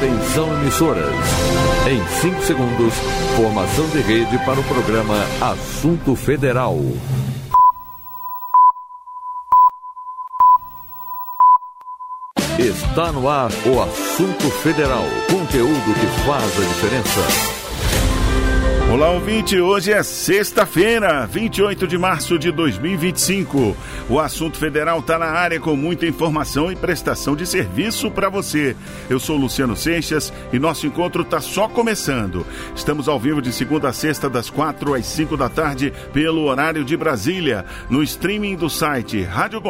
Atenção, emissoras. Em 5 segundos, formação de rede para o programa Assunto Federal. Está no ar o Assunto Federal. Conteúdo que faz a diferença. Olá, ouvinte, hoje é sexta-feira, 28 de março de 2025. O Assunto Federal está na área com muita informação e prestação de serviço para você. Eu sou Luciano Seixas e nosso encontro está só começando. Estamos ao vivo de segunda a sexta, das 4 às 5 da tarde, pelo horário de Brasília, no streaming do site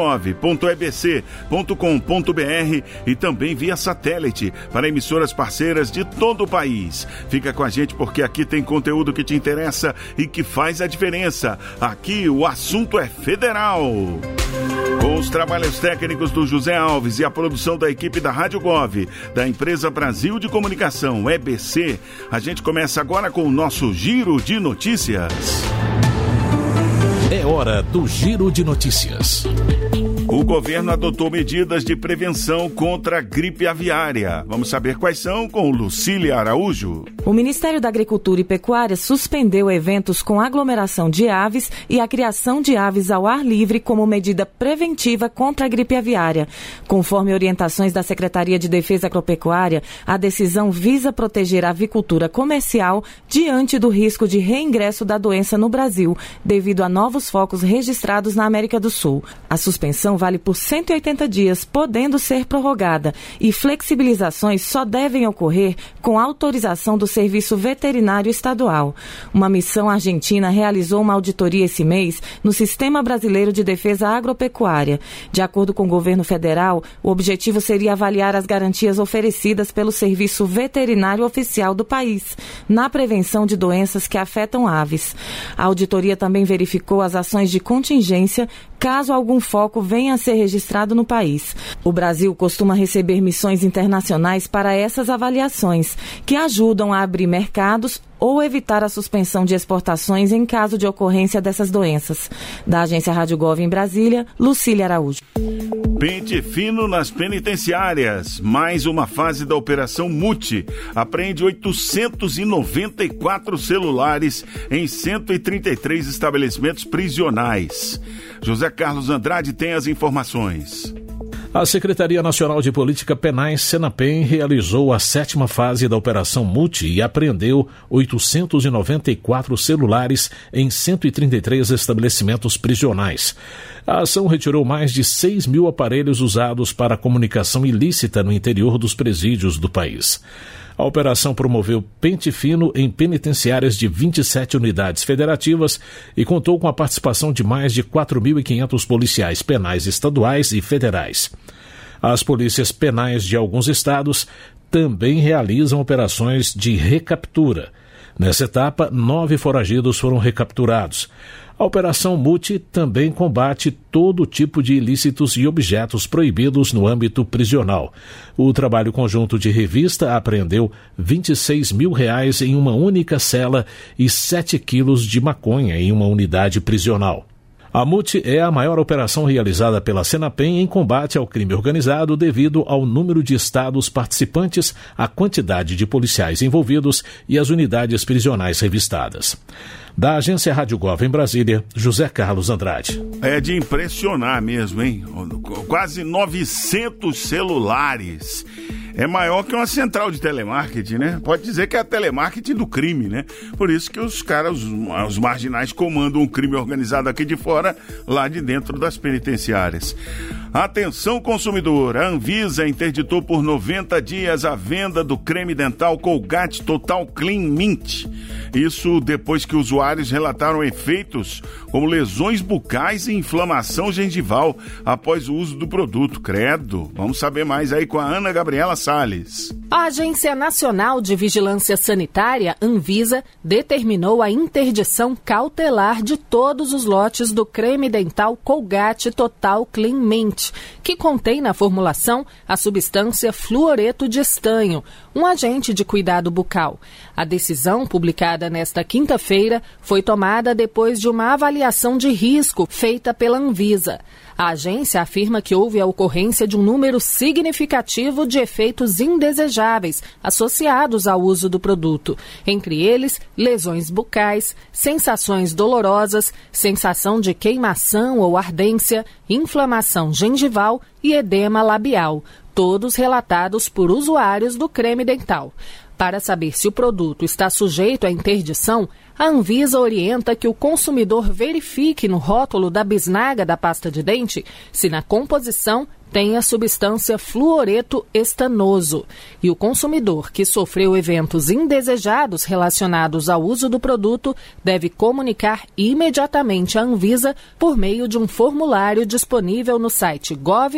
radiogov.ebc.com.br e também via satélite para emissoras parceiras de todo o país. Fica com a gente porque aqui tem conteúdo que te interessa e que faz a diferença. Aqui o assunto é federal. Com os trabalhos técnicos do José Alves e a produção da equipe da Rádio Gov, da empresa Brasil de Comunicação, EBC, a gente começa agora com o nosso Giro de Notícias. É hora do Giro de Notícias. O governo adotou medidas de prevenção contra a gripe aviária. Vamos saber quais são com Lucília Araújo. O Ministério da Agricultura e Pecuária suspendeu eventos com aglomeração de aves e a criação de aves ao ar livre como medida preventiva contra a gripe aviária. Conforme orientações da Secretaria de Defesa Agropecuária, a decisão visa proteger a avicultura comercial diante do risco de reingresso da doença no Brasil, devido a novos focos registrados na América do Sul. A suspensão vale por 180 dias, podendo ser prorrogada, e flexibilizações só devem ocorrer com autorização do Serviço Veterinário Estadual. Uma missão argentina realizou uma auditoria esse mês no Sistema Brasileiro de Defesa Agropecuária. De acordo com o governo federal, o objetivo seria avaliar as garantias oferecidas pelo Serviço Veterinário Oficial do país na prevenção de doenças que afetam aves. A auditoria também verificou as ações de contingência caso algum foco venha a ser registrado no país. O Brasil costuma receber missões internacionais para essas avaliações, que ajudam a abrir mercados ou evitar a suspensão de exportações em caso de ocorrência dessas doenças. Da agência Rádio Gov em Brasília, Lucília Araújo. Pente fino nas penitenciárias. Mais uma fase da Operação Muti. Apreende 894 celulares em 133 estabelecimentos prisionais. José Carlos Andrade tem as informações. A Secretaria Nacional de Política Penais, Senapen, realizou a 7ª fase da Operação Muti e apreendeu 894 celulares em 133 estabelecimentos prisionais. A ação retirou mais de 6 mil aparelhos usados para comunicação ilícita no interior dos presídios do país. A operação promoveu pente fino em penitenciárias de 27 unidades federativas e contou com a participação de mais de 4.500 policiais penais estaduais e federais. As polícias penais de alguns estados também realizam operações de recaptura. Nessa etapa, 9 foragidos foram recapturados. A Operação Muti também combate todo tipo de ilícitos e objetos proibidos no âmbito prisional. O trabalho conjunto de revista apreendeu R$26 mil em uma única cela e 7 quilos de maconha em uma unidade prisional. A Muti é a maior operação realizada pela Senapen em combate ao crime organizado devido ao número de estados participantes, a quantidade de policiais envolvidos e as unidades prisionais revistadas. Da agência Rádio Gov em Brasília, José Carlos Andrade. É de impressionar mesmo, hein? Quase 900 celulares. É maior que uma central de telemarketing, né? Pode dizer que é a telemarketing do crime, né? Por isso que os caras, os marginais, comandam o crime organizado aqui de fora, lá de dentro das penitenciárias. Atenção, consumidor! A Anvisa interditou por 90 dias a venda do creme dental Colgate Total Clean Mint. Isso depois que usuários relataram efeitos como lesões bucais e inflamação gengival após o uso do produto. Credo! Vamos saber mais aí com a Ana Gabriela Salles. A Agência Nacional de Vigilância Sanitária, Anvisa, determinou a interdição cautelar de todos os lotes do creme dental Colgate Total Clean Mint, que contém na formulação a substância fluoreto de estanho, um agente de cuidado bucal. A decisão, publicada nesta quinta-feira, foi tomada depois de uma avaliação de risco feita pela Anvisa. A agência afirma que houve a ocorrência de um número significativo de efeitos indesejáveis associados ao uso do produto, entre eles lesões bucais, sensações dolorosas, sensação de queimação ou ardência, inflamação gengival e edema labial, todos relatados por usuários do creme dental. Para saber se o produto está sujeito à interdição, a Anvisa orienta que o consumidor verifique no rótulo da bisnaga da pasta de dente se na composição tem a substância fluoreto estanoso. E o consumidor que sofreu eventos indesejados relacionados ao uso do produto deve comunicar imediatamente à Anvisa por meio de um formulário disponível no site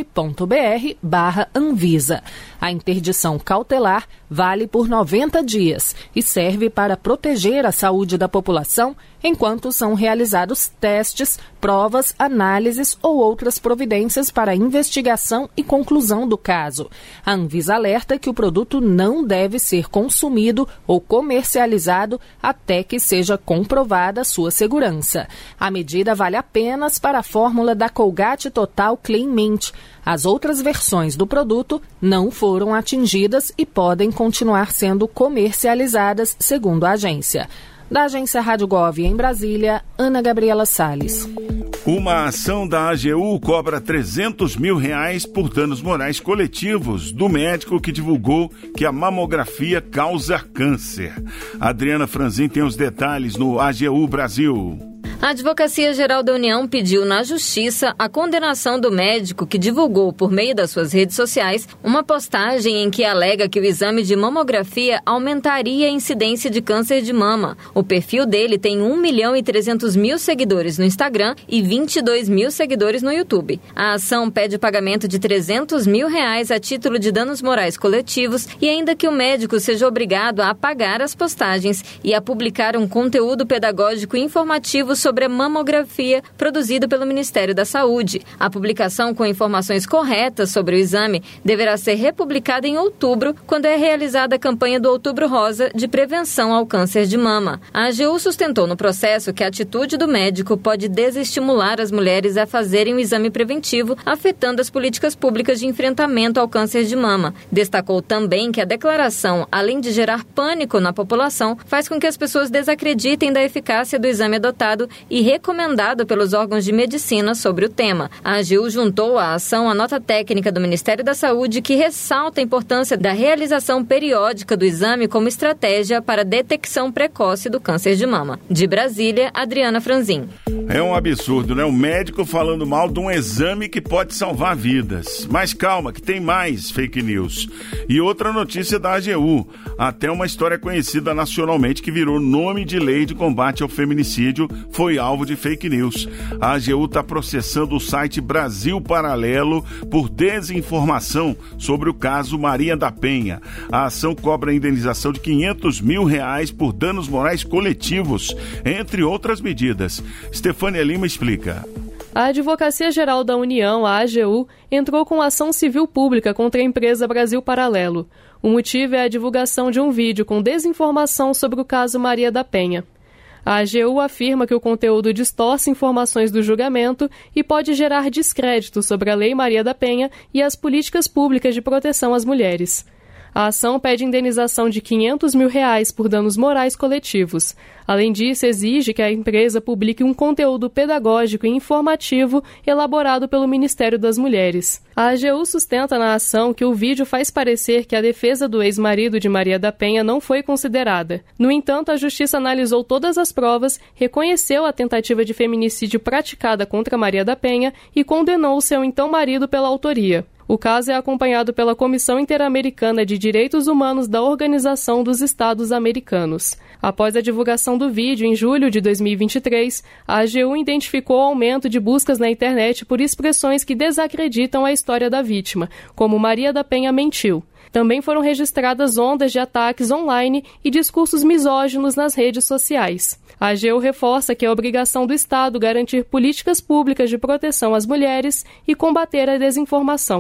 gov.br/Anvisa. A interdição cautelar vale por 90 dias e serve para proteger a saúde da população enquanto são realizados testes, provas, análises ou outras providências para a investigação e conclusão do caso. A Anvisa alerta que o produto não deve ser consumido ou comercializado até que seja comprovada sua segurança. A medida vale apenas para a fórmula da Colgate Total Clean Mint. As outras versões do produto não foram atingidas e podem continuar sendo comercializadas, segundo a agência. Da agência Rádio Gov em Brasília, Ana Gabriela Salles. Uma ação da AGU cobra R$300 mil por danos morais coletivos do médico que divulgou que a mamografia causa câncer. Adriana Franzin tem os detalhes no AGU Brasil. A Advocacia Geral da União pediu na Justiça a condenação do médico que divulgou por meio das suas redes sociais uma postagem em que alega que o exame de mamografia aumentaria a incidência de câncer de mama. O perfil dele tem 1.300.000 seguidores no Instagram e 22 mil seguidores no YouTube. A ação pede o pagamento de R$300 mil a título de danos morais coletivos e ainda que o médico seja obrigado a apagar as postagens e a publicar um conteúdo pedagógico informativo sobre a mamografia produzido pelo Ministério da Saúde. A publicação com informações corretas sobre o exame deverá ser republicada em outubro, quando é realizada a campanha do Outubro Rosa de prevenção ao câncer de mama. A AGU sustentou no processo que a atitude do médico pode desestimular as mulheres a fazerem o exame preventivo, afetando as políticas públicas de enfrentamento ao câncer de mama. Destacou também que a declaração, além de gerar pânico na população, faz com que as pessoas desacreditem da eficácia do exame adotado e recomendado pelos órgãos de medicina sobre o tema. A AGU juntou à ação a nota técnica do Ministério da Saúde que ressalta a importância da realização periódica do exame como estratégia para a detecção precoce do câncer de mama. De Brasília, Adriana Franzin. É um absurdo, né? O médico falando mal de um exame que pode salvar vidas. Mas calma, que tem mais fake news. E outra notícia da AGU. Até uma história conhecida nacionalmente que virou nome de lei de combate ao feminicídio foi alvo de fake news. A AGU está processando o site Brasil Paralelo por desinformação sobre o caso Maria da Penha. A ação cobra a indenização de R$500 mil por danos morais coletivos, entre outras medidas. Stefânia Lima explica. A Advocacia Geral da União, a AGU, entrou com ação civil pública contra a empresa Brasil Paralelo. O motivo é a divulgação de um vídeo com desinformação sobre o caso Maria da Penha. A AGU afirma que o conteúdo distorce informações do julgamento e pode gerar descrédito sobre a Lei Maria da Penha e as políticas públicas de proteção às mulheres. A ação pede indenização de R$500 mil por danos morais coletivos. Além disso, exige que a empresa publique um conteúdo pedagógico e informativo elaborado pelo Ministério das Mulheres. A AGU sustenta na ação que o vídeo faz parecer que a defesa do ex-marido de Maria da Penha não foi considerada. No entanto, a Justiça analisou todas as provas, reconheceu a tentativa de feminicídio praticada contra Maria da Penha e condenou seu então marido pela autoria. O caso é acompanhado pela Comissão Interamericana de Direitos Humanos da Organização dos Estados Americanos. Após a divulgação do vídeo, em julho de 2023, a AGU identificou o aumento de buscas na internet por expressões que desacreditam a história da vítima, como Maria da Penha mentiu. Também foram registradas ondas de ataques online e discursos misóginos nas redes sociais. A AGU reforça que é obrigação do Estado garantir políticas públicas de proteção às mulheres e combater a desinformação.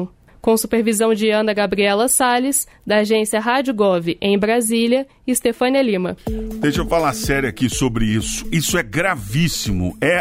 Com supervisão de Ana Gabriela Salles, da agência Rádio Gov em Brasília, e Stefânia Lima. Deixa eu falar sério aqui sobre isso. Isso é gravíssimo. É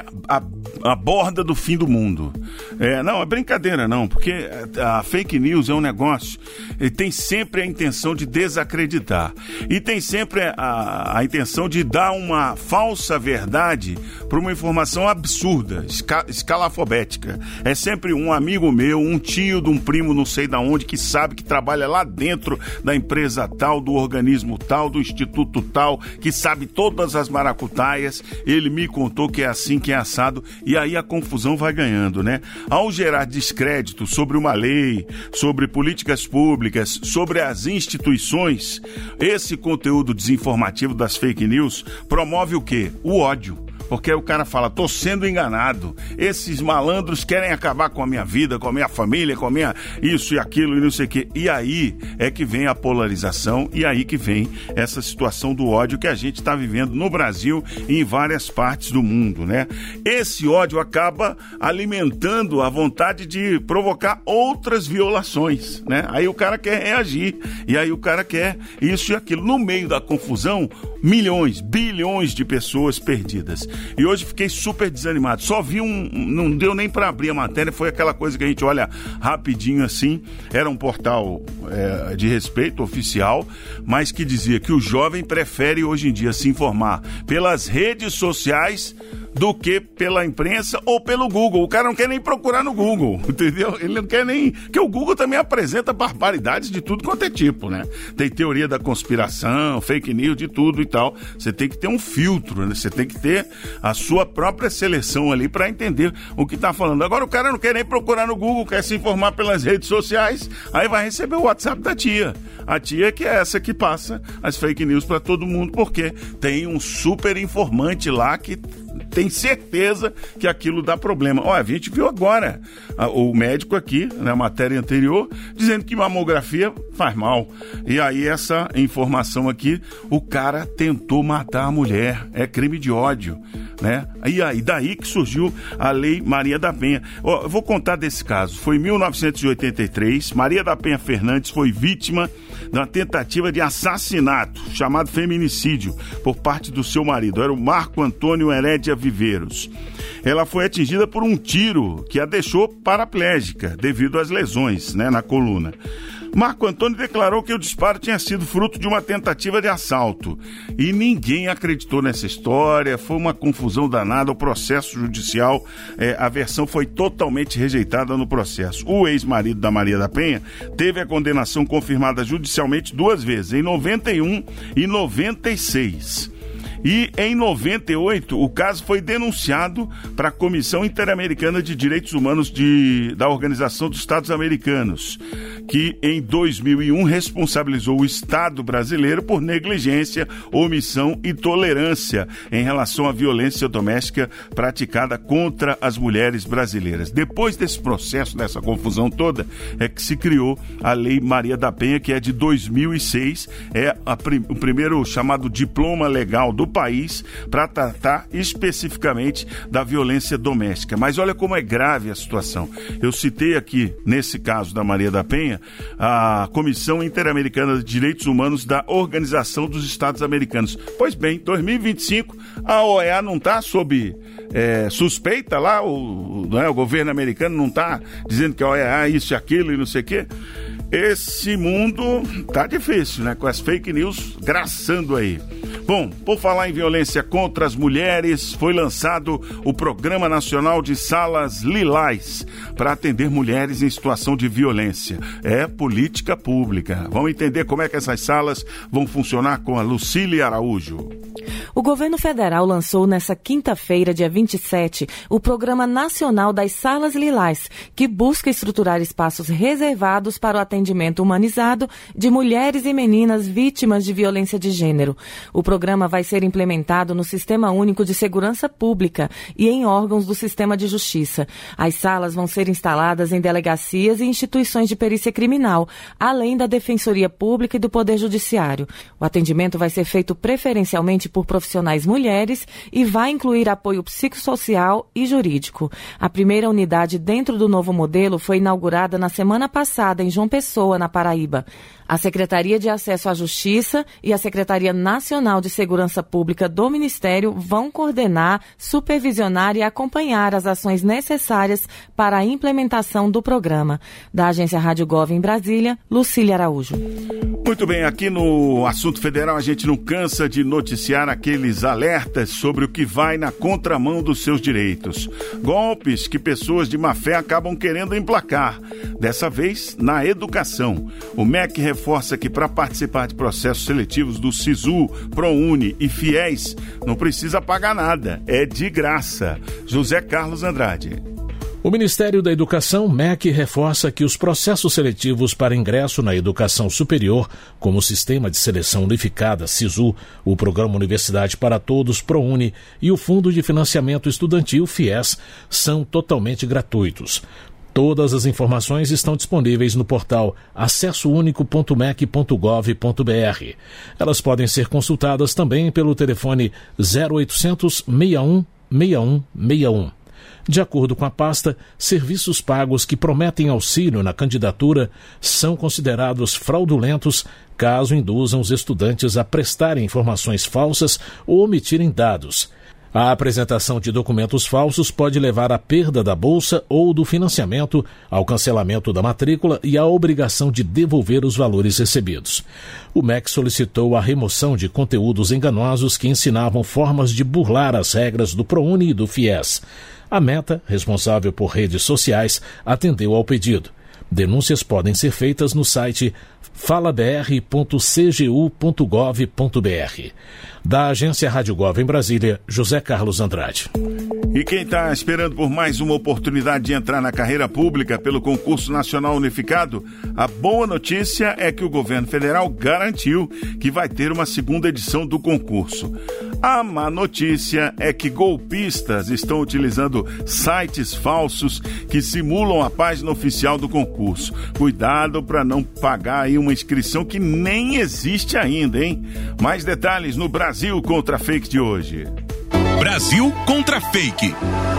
a borda do fim do mundo. Não, é brincadeira não, porque a fake news é um negócio, ele tem sempre a intenção de desacreditar. E tem sempre a intenção de dar uma falsa verdade para uma informação absurda, escalafobética. É sempre um amigo meu, um tio de um primo não sei de onde, que sabe que trabalha lá dentro da empresa tal, do organismo tal, do instituto tal, que sabe todas as maracutaias, ele me contou que é assim, que é assado, e aí a confusão vai ganhando, né? Ao gerar descrédito sobre uma lei, sobre políticas públicas, sobre as instituições, esse conteúdo desinformativo das fake news promove o quê? O ódio. Porque o cara fala, tô sendo enganado, esses malandros querem acabar com a minha vida, com a minha família, com a minha isso e aquilo e não sei o quê. E aí é que vem a polarização, e aí que vem essa situação do ódio que a gente está vivendo no Brasil e em várias partes do mundo, né? Esse ódio acaba alimentando a vontade de provocar outras violações, né? Aí o cara quer reagir, e aí o cara quer isso e aquilo. No meio da confusão, milhões, bilhões de pessoas perdidas. E hoje fiquei super desanimado. Só vi não deu nem para abrir a matéria, foi aquela coisa que a gente olha rapidinho assim. Era um portal de respeito oficial, mas que dizia que o jovem prefere hoje em dia se informar pelas redes sociais do que pela imprensa ou pelo Google. O cara não quer nem procurar no Google, entendeu? Ele não quer nem... Porque o Google também apresenta barbaridades de tudo quanto é tipo, né? Tem teoria da conspiração, fake news, de tudo e tal. Você tem que ter um filtro, né? Você tem que ter a sua própria seleção ali para entender o que tá falando. Agora o cara não quer nem procurar no Google, quer se informar pelas redes sociais, aí vai receber o WhatsApp da tia. A tia que é essa que passa as fake news para todo mundo, porque tem um super informante lá que tem certeza que aquilo dá problema. Olha, a gente viu agora o médico aqui, na matéria anterior, dizendo que mamografia faz mal. E aí essa informação aqui, o cara tentou matar a mulher. É crime de ódio, né? E aí daí que surgiu a Lei Maria da Penha. Eu vou contar desse caso. Foi em 1983, Maria da Penha Fernandes foi vítima de uma tentativa de assassinato, chamado feminicídio, por parte do seu marido. Era o Marco Antônio Herédia Viveiros. Ela foi atingida por um tiro que a deixou paraplégica devido às lesões, né, na coluna. Marco Antônio declarou que o disparo tinha sido fruto de uma tentativa de assalto. E ninguém acreditou nessa história, foi uma confusão danada, o processo judicial, a versão foi totalmente rejeitada no processo. O ex-marido da Maria da Penha teve a condenação confirmada judicialmente 2 vezes, em 91 e 96. E em 98, o caso foi denunciado para a Comissão Interamericana de Direitos Humanos da Organização dos Estados Americanos, que em 2001 responsabilizou o Estado brasileiro por negligência, omissão e tolerância em relação à violência doméstica praticada contra as mulheres brasileiras. Depois desse processo, dessa confusão toda, é que se criou a Lei Maria da Penha, que é de 2006, o primeiro chamado diploma legal do país para tratar especificamente da violência doméstica. Mas olha como é grave a situação. Eu citei aqui, nesse caso da Maria da Penha, a Comissão Interamericana de Direitos Humanos da Organização dos Estados Americanos. Pois bem, 2025, a OEA não está sob suspeita lá, o governo americano não está dizendo que a OEA é isso e aquilo e não sei o quê. Esse mundo tá difícil, né? Com as fake news graçando aí. Bom, por falar em violência contra as mulheres, foi lançado o Programa Nacional de Salas Lilás para atender mulheres em situação de violência. É política pública. Vamos entender como é que essas salas vão funcionar com a Lucília Araújo. O governo federal lançou nesta quinta-feira, dia 27, o Programa Nacional das Salas Lilás, que busca estruturar espaços reservados para o atendimento humanizado de mulheres e meninas vítimas de violência de gênero. O programa vai ser implementado no Sistema Único de Segurança Pública e em órgãos do Sistema de Justiça. As salas vão ser instaladas em delegacias e instituições de perícia criminal, além da Defensoria Pública e do Poder Judiciário. O atendimento vai ser feito preferencialmente por profissionais mulheres e vai incluir apoio psicossocial e jurídico. A primeira unidade dentro do novo modelo foi inaugurada na semana passada em João Pessoa, na Paraíba. A Secretaria de Acesso à Justiça e a Secretaria Nacional de Segurança Pública do Ministério vão coordenar, supervisionar e acompanhar as ações necessárias para a implementação do programa. Da Agência Rádio Gov em Brasília, Lucília Araújo. Muito bem, aqui no Assunto Federal a gente não cansa de noticiar aqueles alertas sobre o que vai na contramão dos seus direitos. Golpes que pessoas de má fé acabam querendo emplacar. Dessa vez, na educação. O MEC reforça que para participar de processos seletivos do SISU, ProUni e FIES, não precisa pagar nada, é de graça. José Carlos Andrade. O Ministério da Educação, MEC, reforça que os processos seletivos para ingresso na educação superior, como o Sistema de Seleção Unificada, SISU, o Programa Universidade para Todos, ProUni, e o Fundo de Financiamento Estudantil, FIES, são totalmente gratuitos. Todas as informações estão disponíveis no portal acessounico.mec.gov.br. Elas podem ser consultadas também pelo telefone 0800 61 6161. De acordo com a pasta, serviços pagos que prometem auxílio na candidatura são considerados fraudulentos caso induzam os estudantes a prestarem informações falsas ou omitirem dados. A apresentação de documentos falsos pode levar à perda da bolsa ou do financiamento, ao cancelamento da matrícula e à obrigação de devolver os valores recebidos. O MEC solicitou a remoção de conteúdos enganosos que ensinavam formas de burlar as regras do ProUni e do FIES. A Meta, responsável por redes sociais, atendeu ao pedido. Denúncias podem ser feitas no site falabr.cgu.gov.br. Da Agência Rádio Gov em Brasília, José Carlos Andrade. E quem está esperando por mais uma oportunidade de entrar na carreira pública pelo Concurso Nacional Unificado, a boa notícia é que o governo federal garantiu que vai ter uma segunda edição do concurso. A má notícia é que golpistas estão utilizando sites falsos que simulam a página oficial do concurso. Cuidado para não pagar aí uma inscrição que nem existe ainda, hein? Mais detalhes no Brasil contra Fake de hoje. Brasil contra Fake.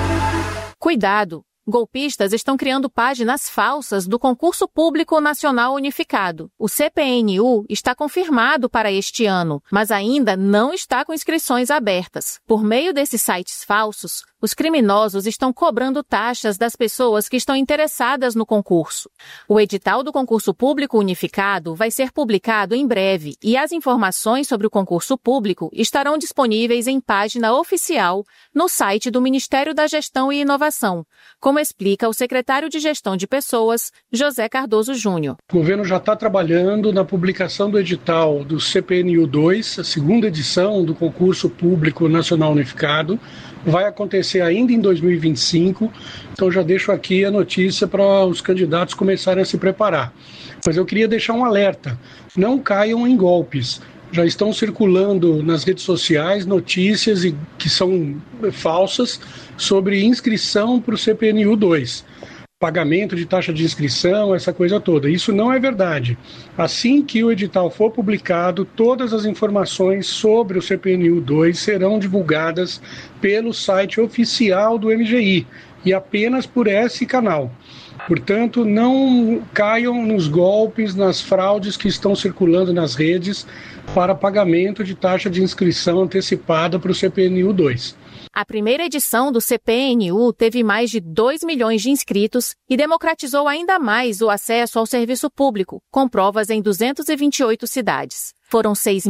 Cuidado! Golpistas estão criando páginas falsas do Concurso Público Nacional Unificado. O CPNU está confirmado para este ano, mas ainda não está com inscrições abertas. Por meio desses sites falsos, os criminosos estão cobrando taxas das pessoas que estão interessadas no concurso. O edital do Concurso Público Unificado vai ser publicado em breve e as informações sobre o concurso público estarão disponíveis em página oficial no site do Ministério da Gestão e Inovação, como explica o secretário de Gestão de Pessoas, José Cardoso Júnior. O governo já está trabalhando na publicação do edital do CPNU 2, a segunda edição do Concurso Público Nacional Unificado. Vai acontecer ainda em 2025, então já deixo aqui a notícia para os candidatos começarem a se preparar. Mas eu queria deixar um alerta, não caiam em golpes. Já estão circulando nas redes sociais notícias que são falsas sobre inscrição para o CPNU 2. Pagamento de taxa de inscrição, essa coisa toda. Isso não é verdade. Assim que o edital for publicado, todas as informações sobre o CPNU 2 serão divulgadas pelo site oficial do MGI e apenas por esse canal. Portanto, não caiam nos golpes, nas fraudes que estão circulando nas redes para pagamento de taxa de inscrição antecipada para o CPNU 2. A primeira edição do CPNU teve mais de 2 milhões de inscritos e democratizou ainda mais o acesso ao serviço público, com provas em 228 cidades. Foram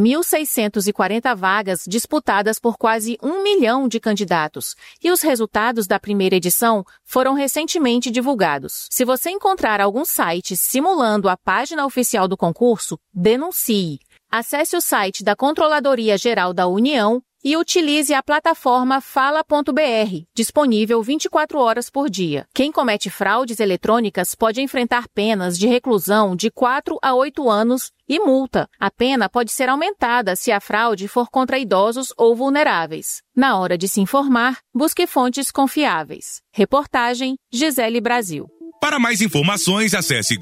6.640 vagas disputadas por quase 1 milhão de candidatos e os resultados da primeira edição foram recentemente divulgados. Se você encontrar algum site simulando a página oficial do concurso, denuncie. Acesse o site da Controladoria Geral da União e utilize a plataforma Fala.br, disponível 24 horas por dia. Quem comete fraudes eletrônicas pode enfrentar penas de reclusão de 4 a 8 anos e multa. A pena pode ser aumentada se a fraude for contra idosos ou vulneráveis. Na hora de se informar, busque fontes confiáveis. Reportagem Gisele Brasil. Para mais informações, acesse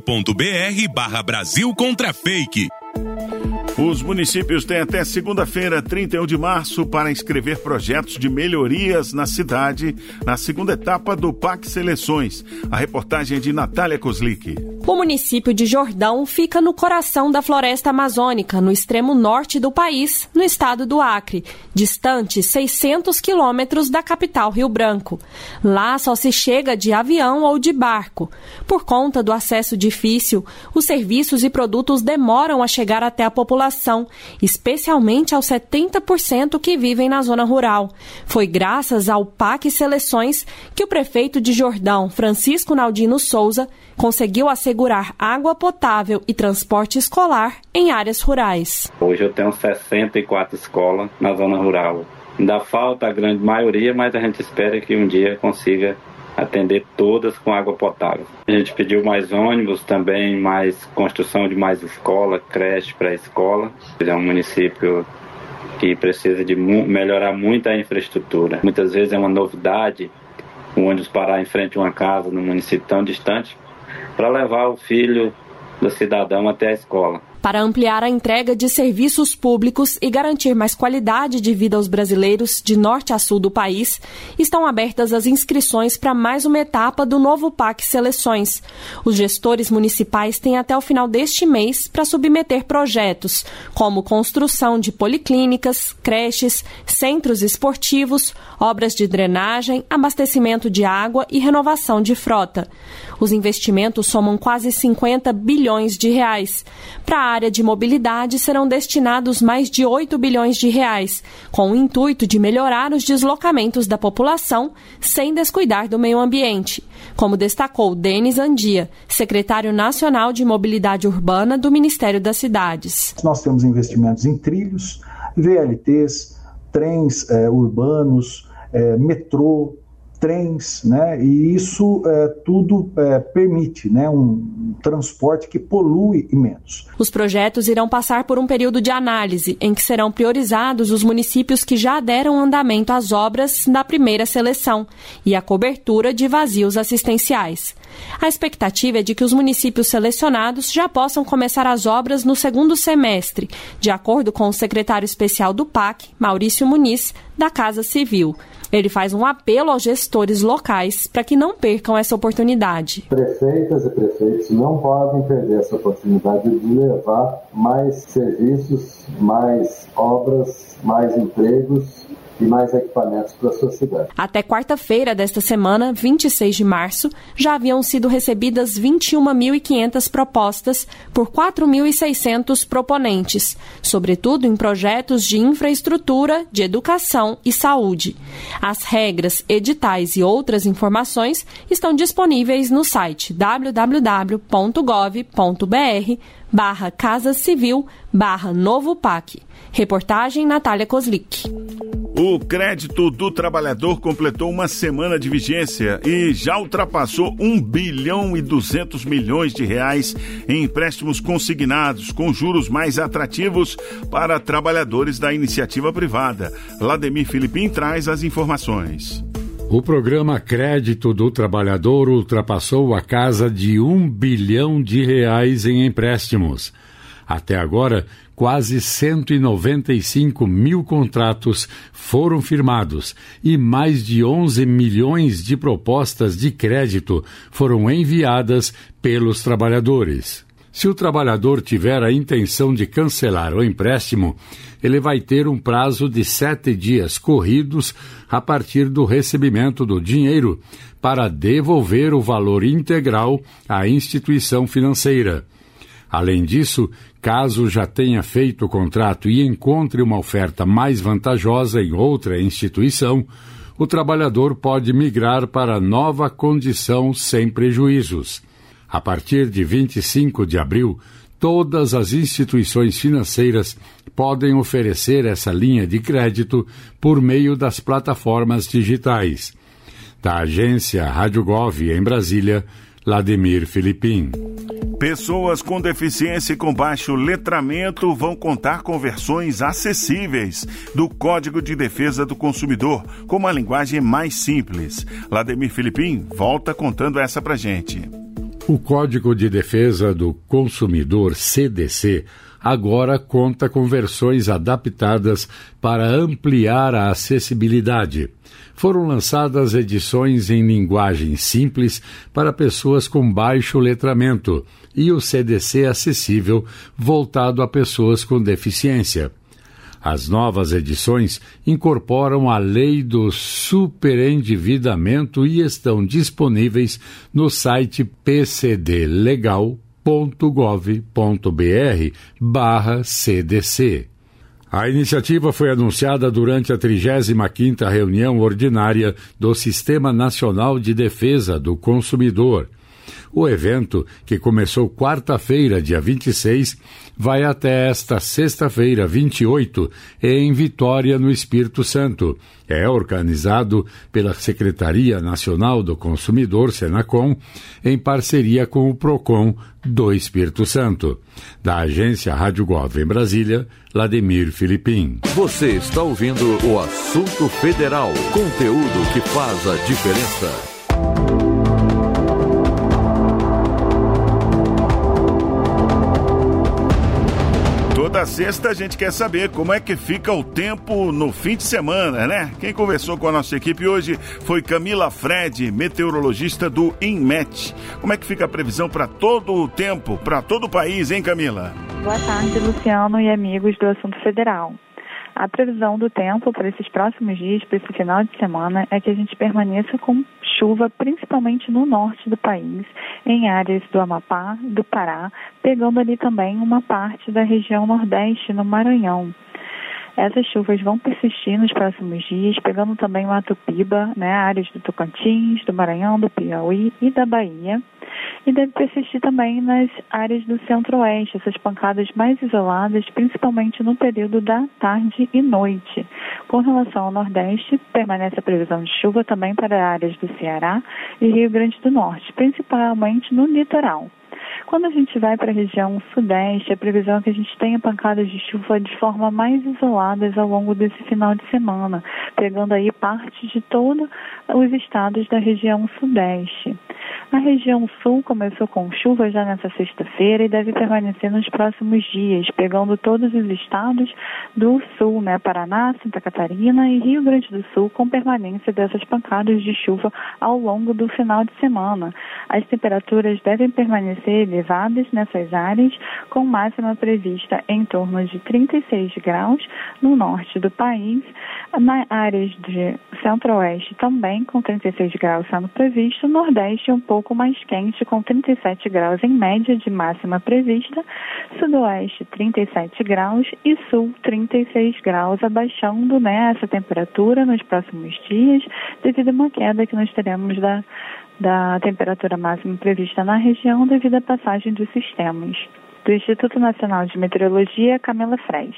gov.br/Brasil contra Fake. Os municípios têm até segunda-feira, 31 de março, para inscrever projetos de melhorias na cidade na segunda etapa do PAC Seleções. A reportagem é de Natália Kozlik. O município de Jordão fica no coração da floresta amazônica, no extremo norte do país, no estado do Acre, distante 600 quilômetros da capital Rio Branco. Lá só se chega de avião ou de barco. Por conta do acesso difícil, os serviços e produtos demoram a chegar até a população, especialmente aos 70% que vivem na zona rural. Foi graças ao PAC Seleções que o prefeito de Jordão, Francisco Naldino Souza, conseguiu assegurar água potável e transporte escolar em áreas rurais. Hoje eu tenho 64 escolas na zona rural. Ainda falta a grande maioria, mas a gente espera que um dia consiga atender todas com água potável. A gente pediu mais ônibus, também mais construção de mais escola, creche para a escola. É um município que precisa de melhorar muito a infraestrutura. Muitas vezes é uma novidade o ônibus parar em frente a uma casa num município tão distante para levar o filho do cidadão até a escola. Para ampliar a entrega de serviços públicos e garantir mais qualidade de vida aos brasileiros de norte a sul do país, estão abertas as inscrições para mais uma etapa do novo PAC Seleções. Os gestores municipais têm até o final deste mês para submeter projetos, como construção de policlínicas, creches, centros esportivos, obras de drenagem, abastecimento de água e renovação de frota. Os investimentos somam quase 50 bilhões de reais. Para a área de mobilidade serão destinados mais de 8 bilhões de reais, com o intuito de melhorar os deslocamentos da população sem descuidar do meio ambiente, como destacou Denis Andia, secretário nacional de mobilidade urbana do Ministério das Cidades. Nós temos investimentos em trilhos, VLTs, trens urbanos, metrô, trens, né? E isso tudo permite, né, um transporte que polui menos. Os projetos irão passar por um período de análise, em que serão priorizados os municípios que já deram andamento às obras da primeira seleção e a cobertura de vazios assistenciais. A expectativa é de que os municípios selecionados já possam começar as obras no segundo semestre, de acordo com o secretário especial do PAC, Maurício Muniz, da Casa Civil. Ele faz um apelo aos gestores locais para que não percam essa oportunidade. Prefeitas e prefeitos não podem perder essa oportunidade de levar mais serviços, mais obras, mais empregos e mais equipamentos para a sua cidade. Até quarta-feira desta semana, 26 de março, já haviam sido recebidas 21.500 propostas por 4.600 proponentes, sobretudo em projetos de infraestrutura, de educação e saúde. As regras, editais e outras informações estão disponíveis no site www.gov.br/Casa Civil/Novo PAC. Reportagem Natália Kozlik. O crédito do trabalhador completou uma semana de vigência e já ultrapassou 1 bilhão e 200 milhões de reais em empréstimos consignados, com juros mais atrativos para trabalhadores da iniciativa privada. Lademir Filipim traz as informações. O programa Crédito do Trabalhador ultrapassou a casa de 1 bilhão de reais em empréstimos. Até agora, quase 195 mil contratos foram firmados e mais de 11 milhões de propostas de crédito foram enviadas pelos trabalhadores. Se o trabalhador tiver a intenção de cancelar o empréstimo, ele vai ter um prazo de 7 dias corridos a partir do recebimento do dinheiro para devolver o valor integral à instituição financeira. Além disso, caso já tenha feito o contrato e encontre uma oferta mais vantajosa em outra instituição, o trabalhador pode migrar para nova condição sem prejuízos. A partir de 25 de abril, todas as instituições financeiras podem oferecer essa linha de crédito por meio das plataformas digitais. Da agência Rádio Gov em Brasília, Lademir Filipim. Pessoas com deficiência e com baixo letramento vão contar com versões acessíveis do Código de Defesa do Consumidor, com uma linguagem mais simples. Lademir Filipim volta contando essa pra gente. O Código de Defesa do Consumidor, CDC, agora conta com versões adaptadas para ampliar a acessibilidade. Foram lançadas edições em linguagem simples para pessoas com baixo letramento e o CDC acessível voltado a pessoas com deficiência. As novas edições incorporam a lei do superendividamento e estão disponíveis no site pcdlegal.gov.br/CDC. A iniciativa foi anunciada durante a 35ª reunião ordinária do Sistema Nacional de Defesa do Consumidor. O evento, que começou quarta-feira, dia 26, vai até esta sexta-feira, 28, em Vitória, no Espírito Santo. É organizado pela Secretaria Nacional do Consumidor, Senacom, em parceria com o PROCON do Espírito Santo. Da agência Rádio Gov em Brasília, Lademir Filipim. Você está ouvindo o Assunto Federal, conteúdo que faz a diferença. Toda sexta a gente quer saber como é que fica o tempo no fim de semana, né? Quem conversou com a nossa equipe hoje foi Camila Fred, meteorologista do INMET. Como é que fica a previsão para todo o tempo, para todo o país, hein, Camila? Boa tarde, Luciano e amigos do Assunto Federal. A previsão do tempo para esses próximos dias, para esse final de semana, é que a gente permaneça com chuva, principalmente no norte do país, em áreas do Amapá, do Pará, pegando ali também uma parte da região nordeste, no Maranhão. Essas chuvas vão persistir nos próximos dias, pegando também Mato Piba, né, áreas do Tocantins, do Maranhão, do Piauí e da Bahia. E deve persistir também nas áreas do centro-oeste, essas pancadas mais isoladas, principalmente no período da tarde e noite. Com relação ao nordeste, permanece a previsão de chuva também para áreas do Ceará e Rio Grande do Norte, principalmente no litoral. Quando a gente vai para a região sudeste, a previsão é que a gente tenha pancadas de chuva de forma mais isoladas ao longo desse final de semana, pegando aí parte de todos os estados da região sudeste. A região sul começou com chuva já nessa sexta-feira e deve permanecer nos próximos dias, pegando todos os estados do sul, né? Paraná, Santa Catarina e Rio Grande do Sul, com permanência dessas pancadas de chuva ao longo do final de semana. As temperaturas devem permanecer elevadas nessas áreas, com máxima prevista em torno de 36 graus no norte do país, nas áreas de centro-oeste também com 36 graus sendo previsto, nordeste um pouco mais quente com 37 graus em média de máxima prevista, sudoeste 37 graus e sul 36 graus, abaixando, né, essa temperatura nos próximos dias devido a uma queda que nós teremos da temperatura máxima prevista na região devido à passagem dos sistemas. Do Instituto Nacional de Meteorologia, Camila Fred.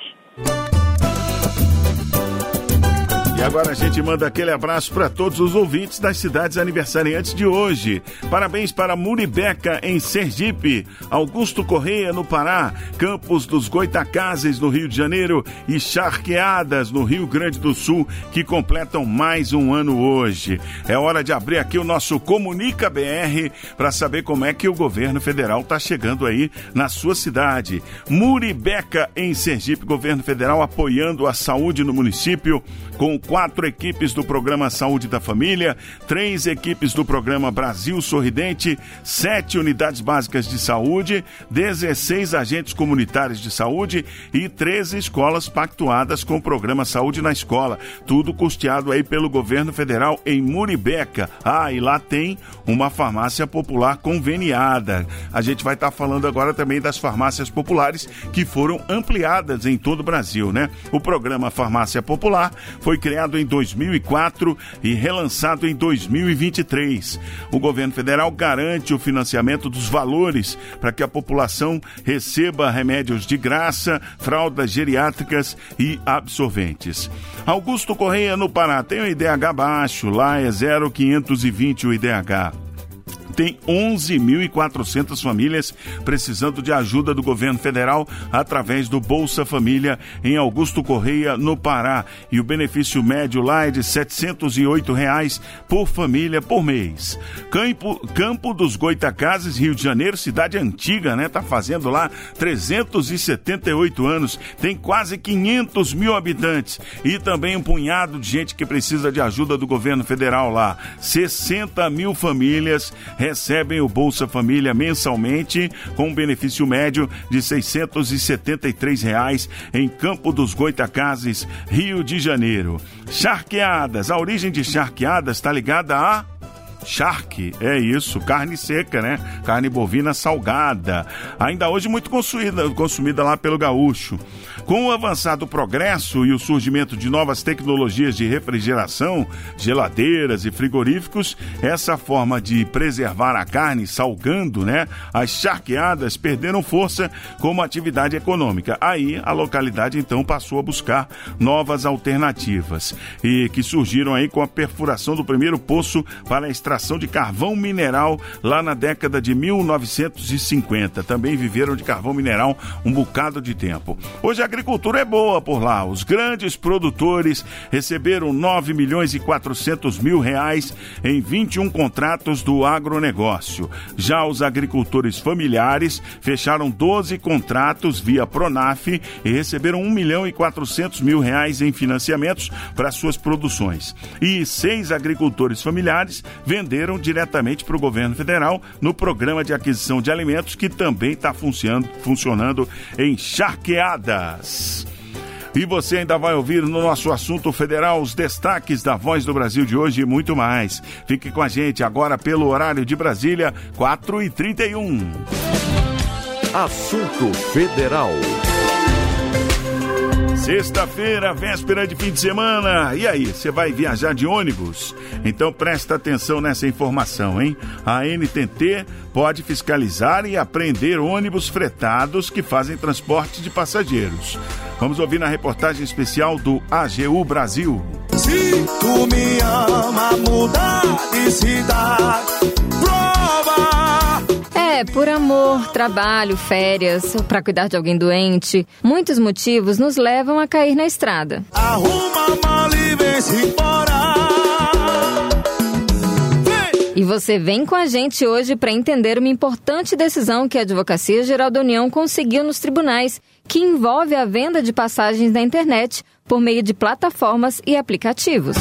E agora a gente manda aquele abraço para todos os ouvintes das cidades aniversariantes de hoje. Parabéns para Muribeca, em Sergipe, Augusto Correia, no Pará, Campos dos Goitacazes, no Rio de Janeiro, e Charqueadas, no Rio Grande do Sul, que completam mais um ano hoje. É hora de abrir aqui o nosso Comunica BR para saber como é que o governo federal está chegando aí na sua cidade. Muribeca, em Sergipe, governo federal apoiando a saúde no município, com 4 equipes do Programa Saúde da Família, 3 equipes do Programa Brasil Sorridente, 7 unidades básicas de saúde, 16 agentes comunitários de saúde e 13 escolas pactuadas com o Programa Saúde na Escola. Tudo custeado aí pelo governo federal em Muribeca. E lá tem uma farmácia popular conveniada. A gente vai estar falando agora também das farmácias populares que foram ampliadas em todo o Brasil, né? O programa Farmácia Popular foi criado criado em 2004 e relançado em 2023. O governo federal garante o financiamento dos valores para que a população receba remédios de graça, fraldas geriátricas e absorventes. Augusto Correia, no Pará, tem o IDH baixo, lá é 0,520 o IDH. Tem 11.400 famílias precisando de ajuda do governo federal através do Bolsa Família em Augusto Correia, no Pará. E o benefício médio lá é de R$ 708 por família por mês. Campo dos Goitacazes, Rio de Janeiro, cidade antiga, né? Tá fazendo lá 378 anos. Tem quase 500 mil habitantes. E também um punhado de gente que precisa de ajuda do governo federal lá. 60 mil famílias recebem o Bolsa Família mensalmente, com um benefício médio de R$ 673 em Campo dos Goitacazes, Rio de Janeiro. Charqueadas, a origem de charqueadas está ligada a charque, é isso, carne seca, né? Carne bovina salgada. Ainda hoje muito consumida lá pelo gaúcho. Com o avançado progresso e o surgimento de novas tecnologias de refrigeração, geladeiras e frigoríficos, essa forma de preservar a carne salgando, né? As charqueadas perderam força como atividade econômica. Aí a localidade então passou a buscar novas alternativas e que surgiram aí com a perfuração do primeiro poço para a extração de carvão mineral lá na década de 1950. Também viveram de carvão mineral um bocado de tempo. Hoje a agricultura é boa por lá. Os grandes produtores receberam R$9.400.000 em 21 contratos do agronegócio. Já os agricultores familiares fecharam 12 contratos via Pronaf e receberam R$1.400.000 em financiamentos para suas produções. E 6 agricultores familiares venderam diretamente para o governo federal no programa de aquisição de alimentos que também está funcionando em charqueadas. E você ainda vai ouvir no nosso assunto federal os destaques da Voz do Brasil de hoje e muito mais. Fique com a gente agora pelo horário de Brasília, 4h31. Assunto federal. Sexta-feira, véspera de fim de semana. E aí, você vai viajar de ônibus? Então presta atenção nessa informação, hein? A NTT pode fiscalizar e apreender ônibus fretados que fazem transporte de passageiros. Vamos ouvir na reportagem especial do AGU Brasil. Se tu me ama, mudar de cidade, prova. Por amor, trabalho, férias, para cuidar de alguém doente, muitos motivos nos levam a cair na estrada. Arruma mala e vem-se embora. E você vem com a gente hoje para entender uma importante decisão que a Advocacia Geral da União conseguiu nos tribunais, que envolve a venda de passagens na internet por meio de plataformas e aplicativos.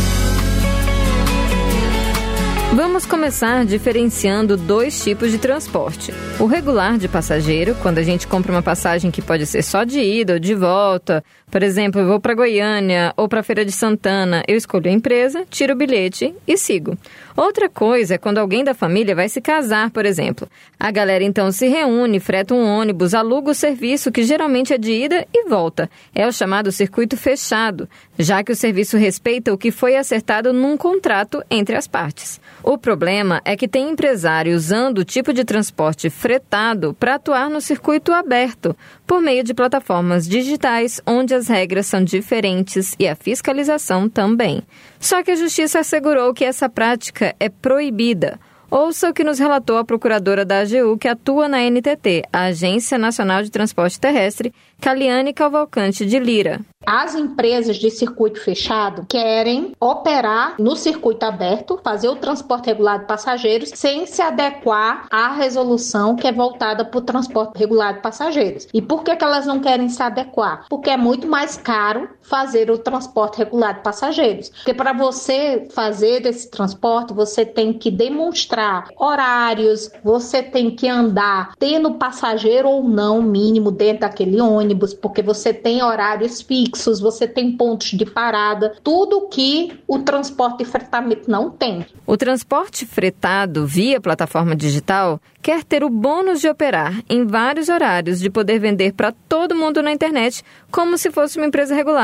Vamos começar diferenciando 2 tipos de transporte. O regular de passageiro, quando a gente compra uma passagem que pode ser só de ida ou de volta. Por exemplo, eu vou para Goiânia ou para a Feira de Santana, eu escolho a empresa, tiro o bilhete e sigo. Outra coisa é quando alguém da família vai se casar, por exemplo. A galera então se reúne, freta um ônibus, aluga o serviço que geralmente é de ida e volta. É o chamado circuito fechado, já que o serviço respeita o que foi acertado num contrato entre as partes. O problema é que tem empresário usando o tipo de transporte fretado para atuar no circuito aberto, por meio de plataformas digitais onde as regras são diferentes e a fiscalização também. Só que a Justiça assegurou que essa prática é proibida. Ouça o que nos relatou a procuradora da AGU, que atua na NTT, a Agência Nacional de Transporte Terrestre, Caliane Cavalcante de Lira. As empresas de circuito fechado querem operar no circuito aberto, fazer o transporte regular de passageiros, sem se adequar à resolução que é voltada para o transporte regular de passageiros. E por que elas não querem se adequar? Porque é muito mais caro fazer o transporte regular de passageiros. Porque para você fazer esse transporte, você tem que demonstrar horários, você tem que andar tendo passageiro ou não mínimo dentro daquele ônibus, porque você tem horários fixos, você tem pontos de parada, tudo que o transporte de fretamento não tem. O transporte fretado via plataforma digital quer ter o bônus de operar em vários horários, de poder vender para todo mundo na internet como se fosse uma empresa regular.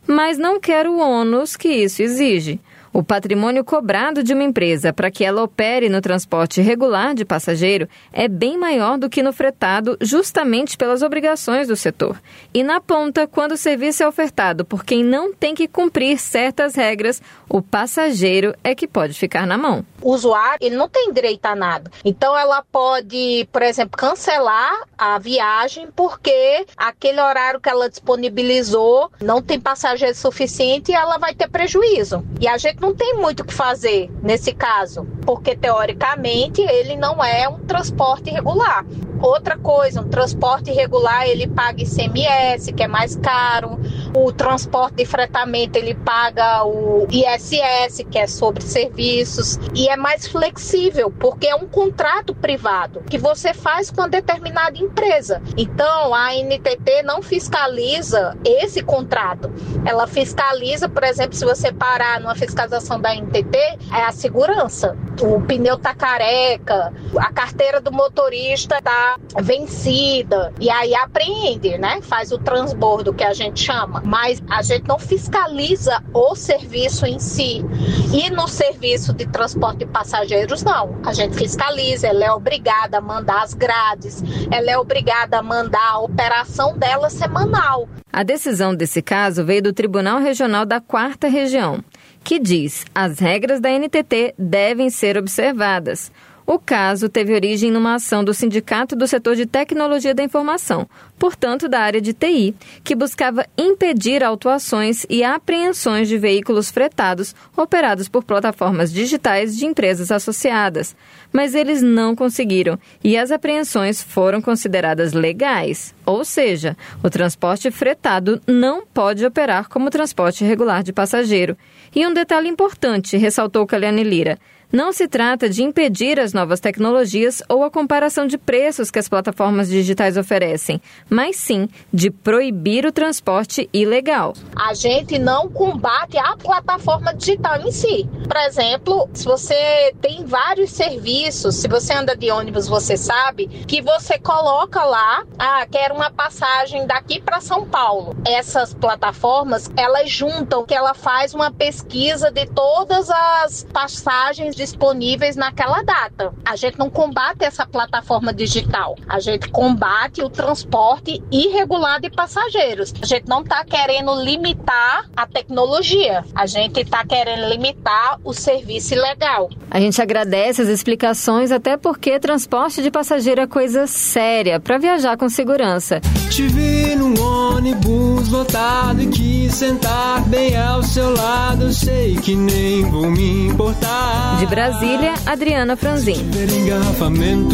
mas não quer o ônus que isso exige. O patrimônio cobrado de uma empresa para que ela opere no transporte regular de passageiro é bem maior do que no fretado, justamente pelas obrigações do setor. E na ponta, quando o serviço é ofertado por quem não tem que cumprir certas regras, o passageiro é que pode ficar na mão. O usuário, ele não tem direito a nada. Então ela pode, por exemplo, cancelar a viagem porque aquele horário que ela disponibilizou não tem passageiro suficiente e ela vai ter prejuízo. E a gente não tem muito o que fazer nesse caso, porque teoricamente ele não é um transporte regular. Outra coisa, um transporte regular, ele paga ICMS, que é mais caro. O transporte de fretamento, ele paga o ISS, que é sobre serviços. E é mais flexível, porque é um contrato privado que você faz com uma determinada empresa. Então, a NTT não fiscaliza esse contrato. Ela fiscaliza, por exemplo, se você parar numa fiscalização da NTT, é a segurança. O pneu tá careca, a carteira do motorista tá vencida, e aí apreende, né? Faz o transbordo, que a gente chama, mas a gente não fiscaliza o serviço em si. E no serviço de transporte de passageiros, não. A gente fiscaliza, ela é obrigada a mandar as grades, ela é obrigada a mandar a operação dela semanal. A decisão desse caso veio do Tribunal Regional da 4ª Região, que diz: as regras da NTT devem ser observadas. O caso teve origem numa ação do Sindicato do Setor de Tecnologia da Informação, portanto da área de TI, que buscava impedir autuações e apreensões de veículos fretados operados por plataformas digitais de empresas associadas. Mas eles não conseguiram e as apreensões foram consideradas legais. Ou seja, o transporte fretado não pode operar como transporte regular de passageiro. E um detalhe importante, ressaltou Caliane Lira: não se trata de impedir as novas tecnologias ou a comparação de preços que as plataformas digitais oferecem, mas sim de proibir o transporte ilegal. A gente não combate a plataforma digital em si. Por exemplo, se você tem vários serviços, se você anda de ônibus, você sabe que você coloca lá, quero uma passagem daqui para São Paulo. Essas plataformas, elas juntam, que ela faz uma pesquisa de todas as passagens disponíveis naquela data. A gente não combate essa plataforma digital. A gente combate o transporte irregular de passageiros. A gente não está querendo limitar a tecnologia. A gente está querendo limitar o serviço ilegal. A gente agradece as explicações, até porque transporte de passageiro é coisa séria para viajar com segurança. Te vi num ônibus lotado e quis sentar bem ao seu lado. Sei que nem vou me importar. De Brasília, Adriana Franzin. Engarrafamento,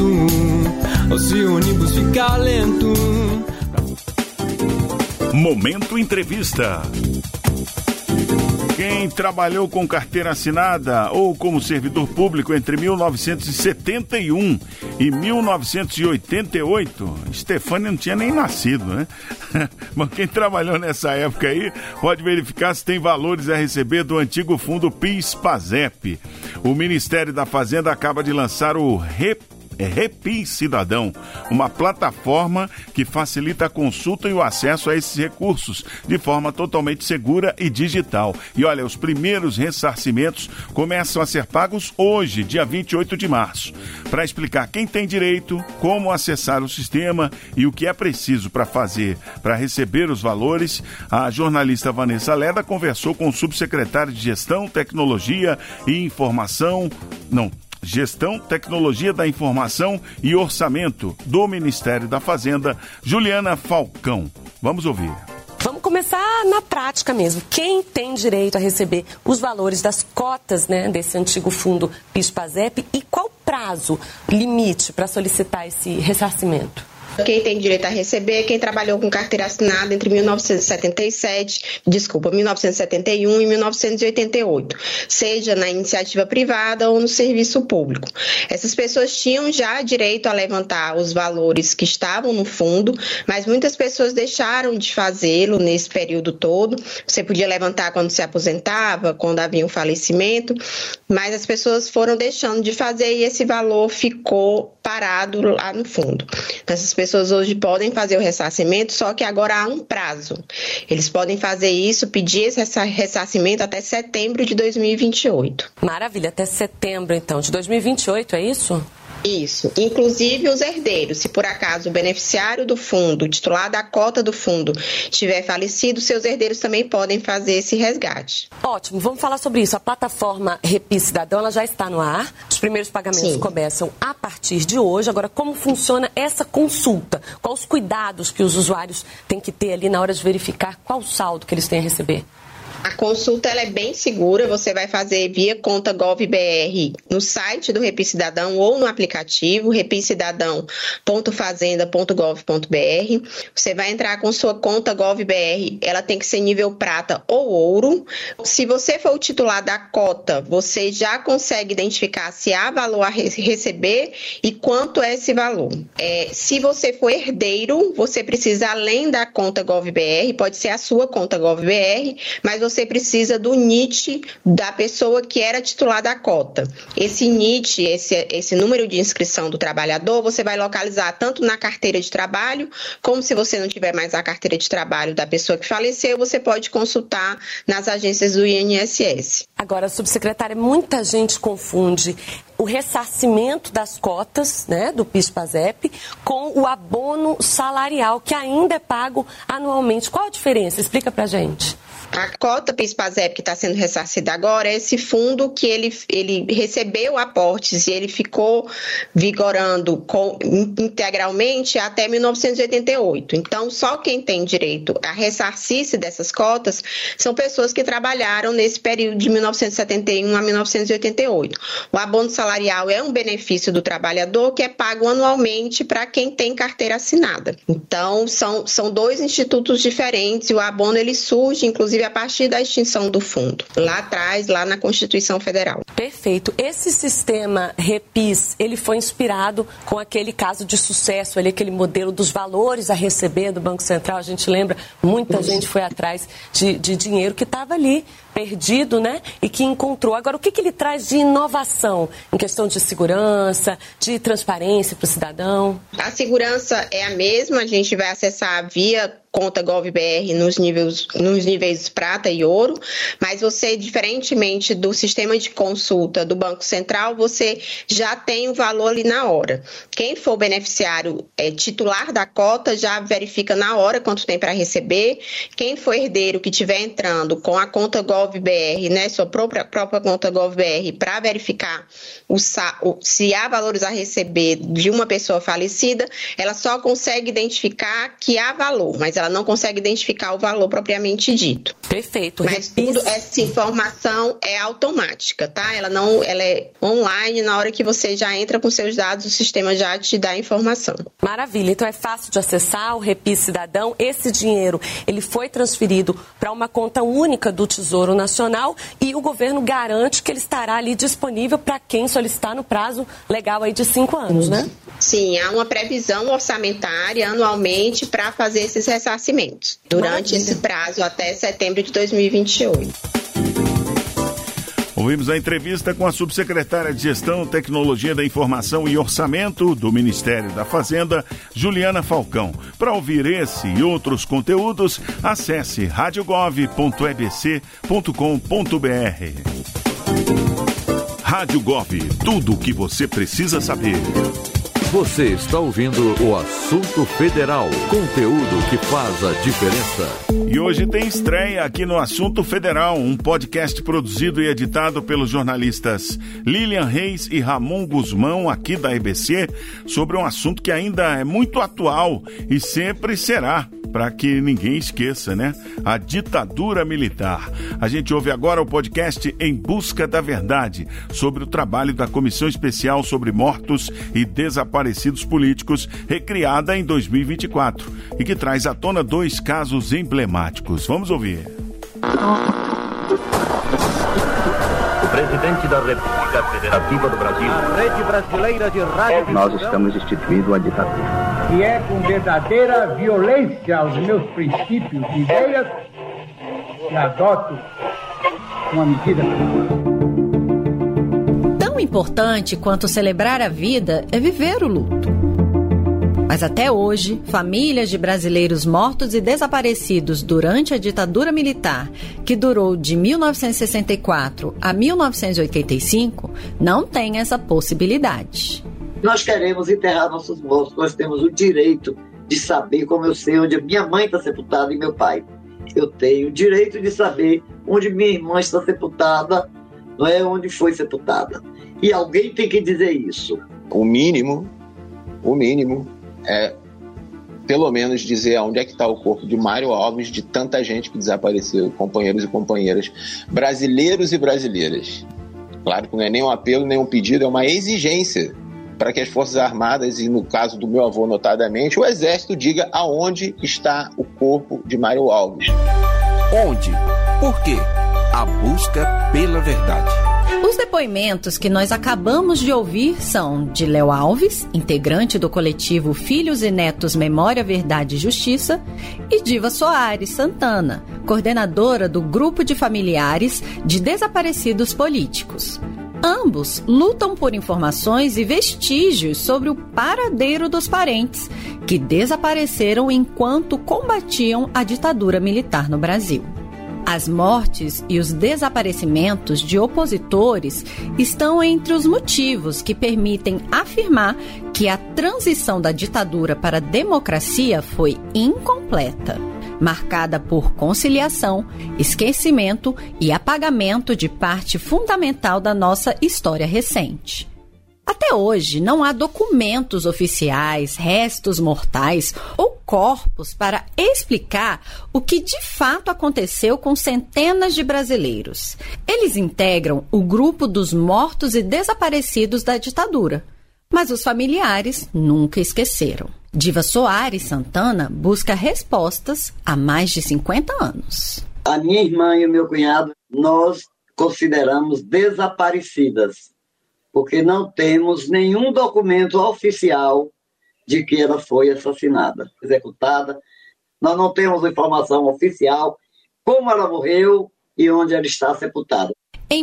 ou se o ônibus ficar lento. Momento Entrevista. Quem trabalhou com carteira assinada ou como servidor público entre 1971 e 1988, Stefânia não tinha nem nascido, né? Mas quem trabalhou nessa época aí pode verificar se tem valores a receber do antigo fundo PIS/PASEP. O Ministério da Fazenda acaba de lançar o Repis Cidadão, uma plataforma que facilita a consulta e o acesso a esses recursos de forma totalmente segura e digital. E olha, os primeiros ressarcimentos começam a ser pagos hoje, dia 28 de março. Para explicar quem tem direito, como acessar o sistema e o que é preciso para fazer para receber os valores, a jornalista Vanessa Leda conversou com o subsecretário de Gestão, Tecnologia e Gestão, Tecnologia da Informação e Orçamento do Ministério da Fazenda, Juliana Falcão. Vamos ouvir. Vamos começar na prática mesmo. Quem tem direito a receber os valores das cotas, né, desse antigo fundo PIS/PASEP e qual prazo limite para solicitar esse ressarcimento? Quem tem direito a receber é quem trabalhou com carteira assinada entre 1971 e 1988, seja na iniciativa privada ou no serviço público. Essas pessoas tinham já direito a levantar os valores que estavam no fundo, mas muitas pessoas deixaram de fazê-lo nesse período todo. Você podia levantar quando se aposentava, quando havia um falecimento, mas as pessoas foram deixando de fazer e esse valor ficou parado lá no fundo. Essas pessoas pessoas hoje podem fazer o ressarcimento, só que agora há um prazo. Eles podem fazer isso, pedir esse ressarcimento até setembro de 2028. Maravilha, até setembro, então, de 2028, é isso? Isso. Inclusive os herdeiros. Se por acaso o beneficiário do fundo, o titular da cota do fundo, tiver falecido, seus herdeiros também podem fazer esse resgate. Ótimo, vamos falar sobre isso. A plataforma Repi Cidadão, ela já está no ar. Os primeiros pagamentos começam a partir de hoje. Agora, como funciona essa consulta? Quais os cuidados que os usuários têm que ter ali na hora de verificar qual o saldo que eles têm a receber? A consulta ela é bem segura, você vai fazer via conta GovBR no site do Repi Cidadão ou no aplicativo repicidadão.fazenda.gov.br. Você vai entrar com sua conta GovBR, ela tem que ser nível prata ou ouro. Se você for o titular da cota, você já consegue identificar se há valor a receber e quanto é esse valor. Se você for herdeiro, você precisa, além da conta GovBR, pode ser a sua conta GovBR, mas você precisa do NIT da pessoa que era titular da cota. Esse NIT, esse número de inscrição do trabalhador, você vai localizar tanto na carteira de trabalho, como se você não tiver mais a carteira de trabalho da pessoa que faleceu, você pode consultar nas agências do INSS. Agora, subsecretária, muita gente confunde o ressarcimento das cotas, né, do PIS/PASEP com o abono salarial, que ainda é pago anualmente. Qual a diferença? Explica pra gente. A cota PIS/PASEP que está sendo ressarcida agora é esse fundo que ele recebeu aportes e ele ficou vigorando integralmente até 1988. Então, só quem tem direito a ressarcir-se dessas cotas são pessoas que trabalharam nesse período de 1971 a 1988. O abono salarial é um benefício do trabalhador que é pago anualmente para quem tem carteira assinada. Então, são dois institutos diferentes e o abono ele surge, inclusive, a partir da extinção do fundo, lá atrás, lá na Constituição Federal. Perfeito. Esse sistema Repis, ele foi inspirado com aquele caso de sucesso, ali, aquele modelo dos valores a receber do Banco Central. A gente lembra, muita gente foi atrás de dinheiro que estava ali, perdido, né? E que encontrou. Agora, o que ele traz de inovação em questão de segurança, de transparência para o cidadão? A segurança é a mesma, a gente vai acessar via conta GovBR nos níveis prata e ouro, mas você, diferentemente do sistema de consulta do Banco Central, você já tem o valor ali na hora. Quem for beneficiário titular da cota já verifica na hora quanto tem para receber. Quem for herdeiro que estiver entrando com a conta GovBR, né, sua própria conta GovBR, para verificar se há valores a receber de uma pessoa falecida, ela só consegue identificar que há valor, mas ela não consegue identificar o valor propriamente dito. Perfeito. Mas essa informação é automática, tá? Ela é online, na hora que você já entra com seus dados, o sistema já te dá a informação. Maravilha. Então é fácil de acessar o Repi Cidadão. Esse dinheiro, ele foi transferido para uma conta única do Tesouro Nacional e o governo garante que ele estará ali disponível para quem solicitar no prazo legal aí de 5 anos, né? Sim, há uma previsão orçamentária anualmente para fazer esses ressarcimentos durante esse prazo até setembro de 2028. Ouvimos a entrevista com a subsecretária de Gestão, Tecnologia da Informação e Orçamento do Ministério da Fazenda, Juliana Falcão. Para ouvir esse e outros conteúdos, acesse radiogov.ebc.com.br. Rádio Gov, tudo o que você precisa saber. Você está ouvindo o Assunto Federal, conteúdo que faz a diferença. E hoje tem estreia aqui no Assunto Federal, um podcast produzido e editado pelos jornalistas Lilian Reis e Ramon Guzmão, aqui da EBC, sobre um assunto que ainda é muito atual e sempre será, para que ninguém esqueça, né? A ditadura militar. A gente ouve agora o podcast Em Busca da Verdade, sobre o trabalho da Comissão Especial sobre Mortos e Desaparecidos Políticos, recriada em 2024, e que traz à tona 2 casos emblemáticos. Vamos ouvir. O presidente da República Federativa do Brasil. A Rede Brasileira de Rádio. Nós estamos instituindo a ditadura. Que é com verdadeira violência aos meus princípios e ideias que adoto uma medida. Tão importante quanto celebrar a vida é viver o luto. Mas até hoje, famílias de brasileiros mortos e desaparecidos durante a ditadura militar, que durou de 1964 a 1985, não têm essa possibilidade. Nós queremos enterrar nossos mortos, nós temos o direito de saber, como eu sei onde minha mãe está sepultada e meu pai. Eu tenho o direito de saber onde minha irmã está sepultada, não é onde foi sepultada. E alguém tem que dizer isso. O mínimo é pelo menos dizer onde é que está o corpo de Mário Alves, de tanta gente que desapareceu, companheiros e companheiras, brasileiros e brasileiras. Claro que não é nem um apelo, nem um pedido, é uma exigência para que as Forças Armadas, e no caso do meu avô notadamente, o Exército diga aonde está o corpo de Mário Alves. Onde? Por quê? A busca pela verdade. Os depoimentos que nós acabamos de ouvir são de Léo Alves, integrante do coletivo Filhos e Netos Memória, Verdade e Justiça, e Diva Soares Santana, coordenadora do Grupo de Familiares de Desaparecidos Políticos. Ambos lutam por informações e vestígios sobre o paradeiro dos parentes que desapareceram enquanto combatiam a ditadura militar no Brasil. As mortes e os desaparecimentos de opositores estão entre os motivos que permitem afirmar que a transição da ditadura para a democracia foi incompleta, marcada por conciliação, esquecimento e apagamento de parte fundamental da nossa história recente. Até hoje, não há documentos oficiais, restos mortais ou corpos para explicar o que de fato aconteceu com centenas de brasileiros. Eles integram o grupo dos mortos e desaparecidos da ditadura, mas os familiares nunca esqueceram. Diva Soares Santana busca respostas há mais de 50 anos. A minha irmã e o meu cunhado, nós consideramos desaparecidas, porque não temos nenhum documento oficial de que ela foi assassinada, executada. Nós não temos informação oficial como ela morreu e onde ela está sepultada. Em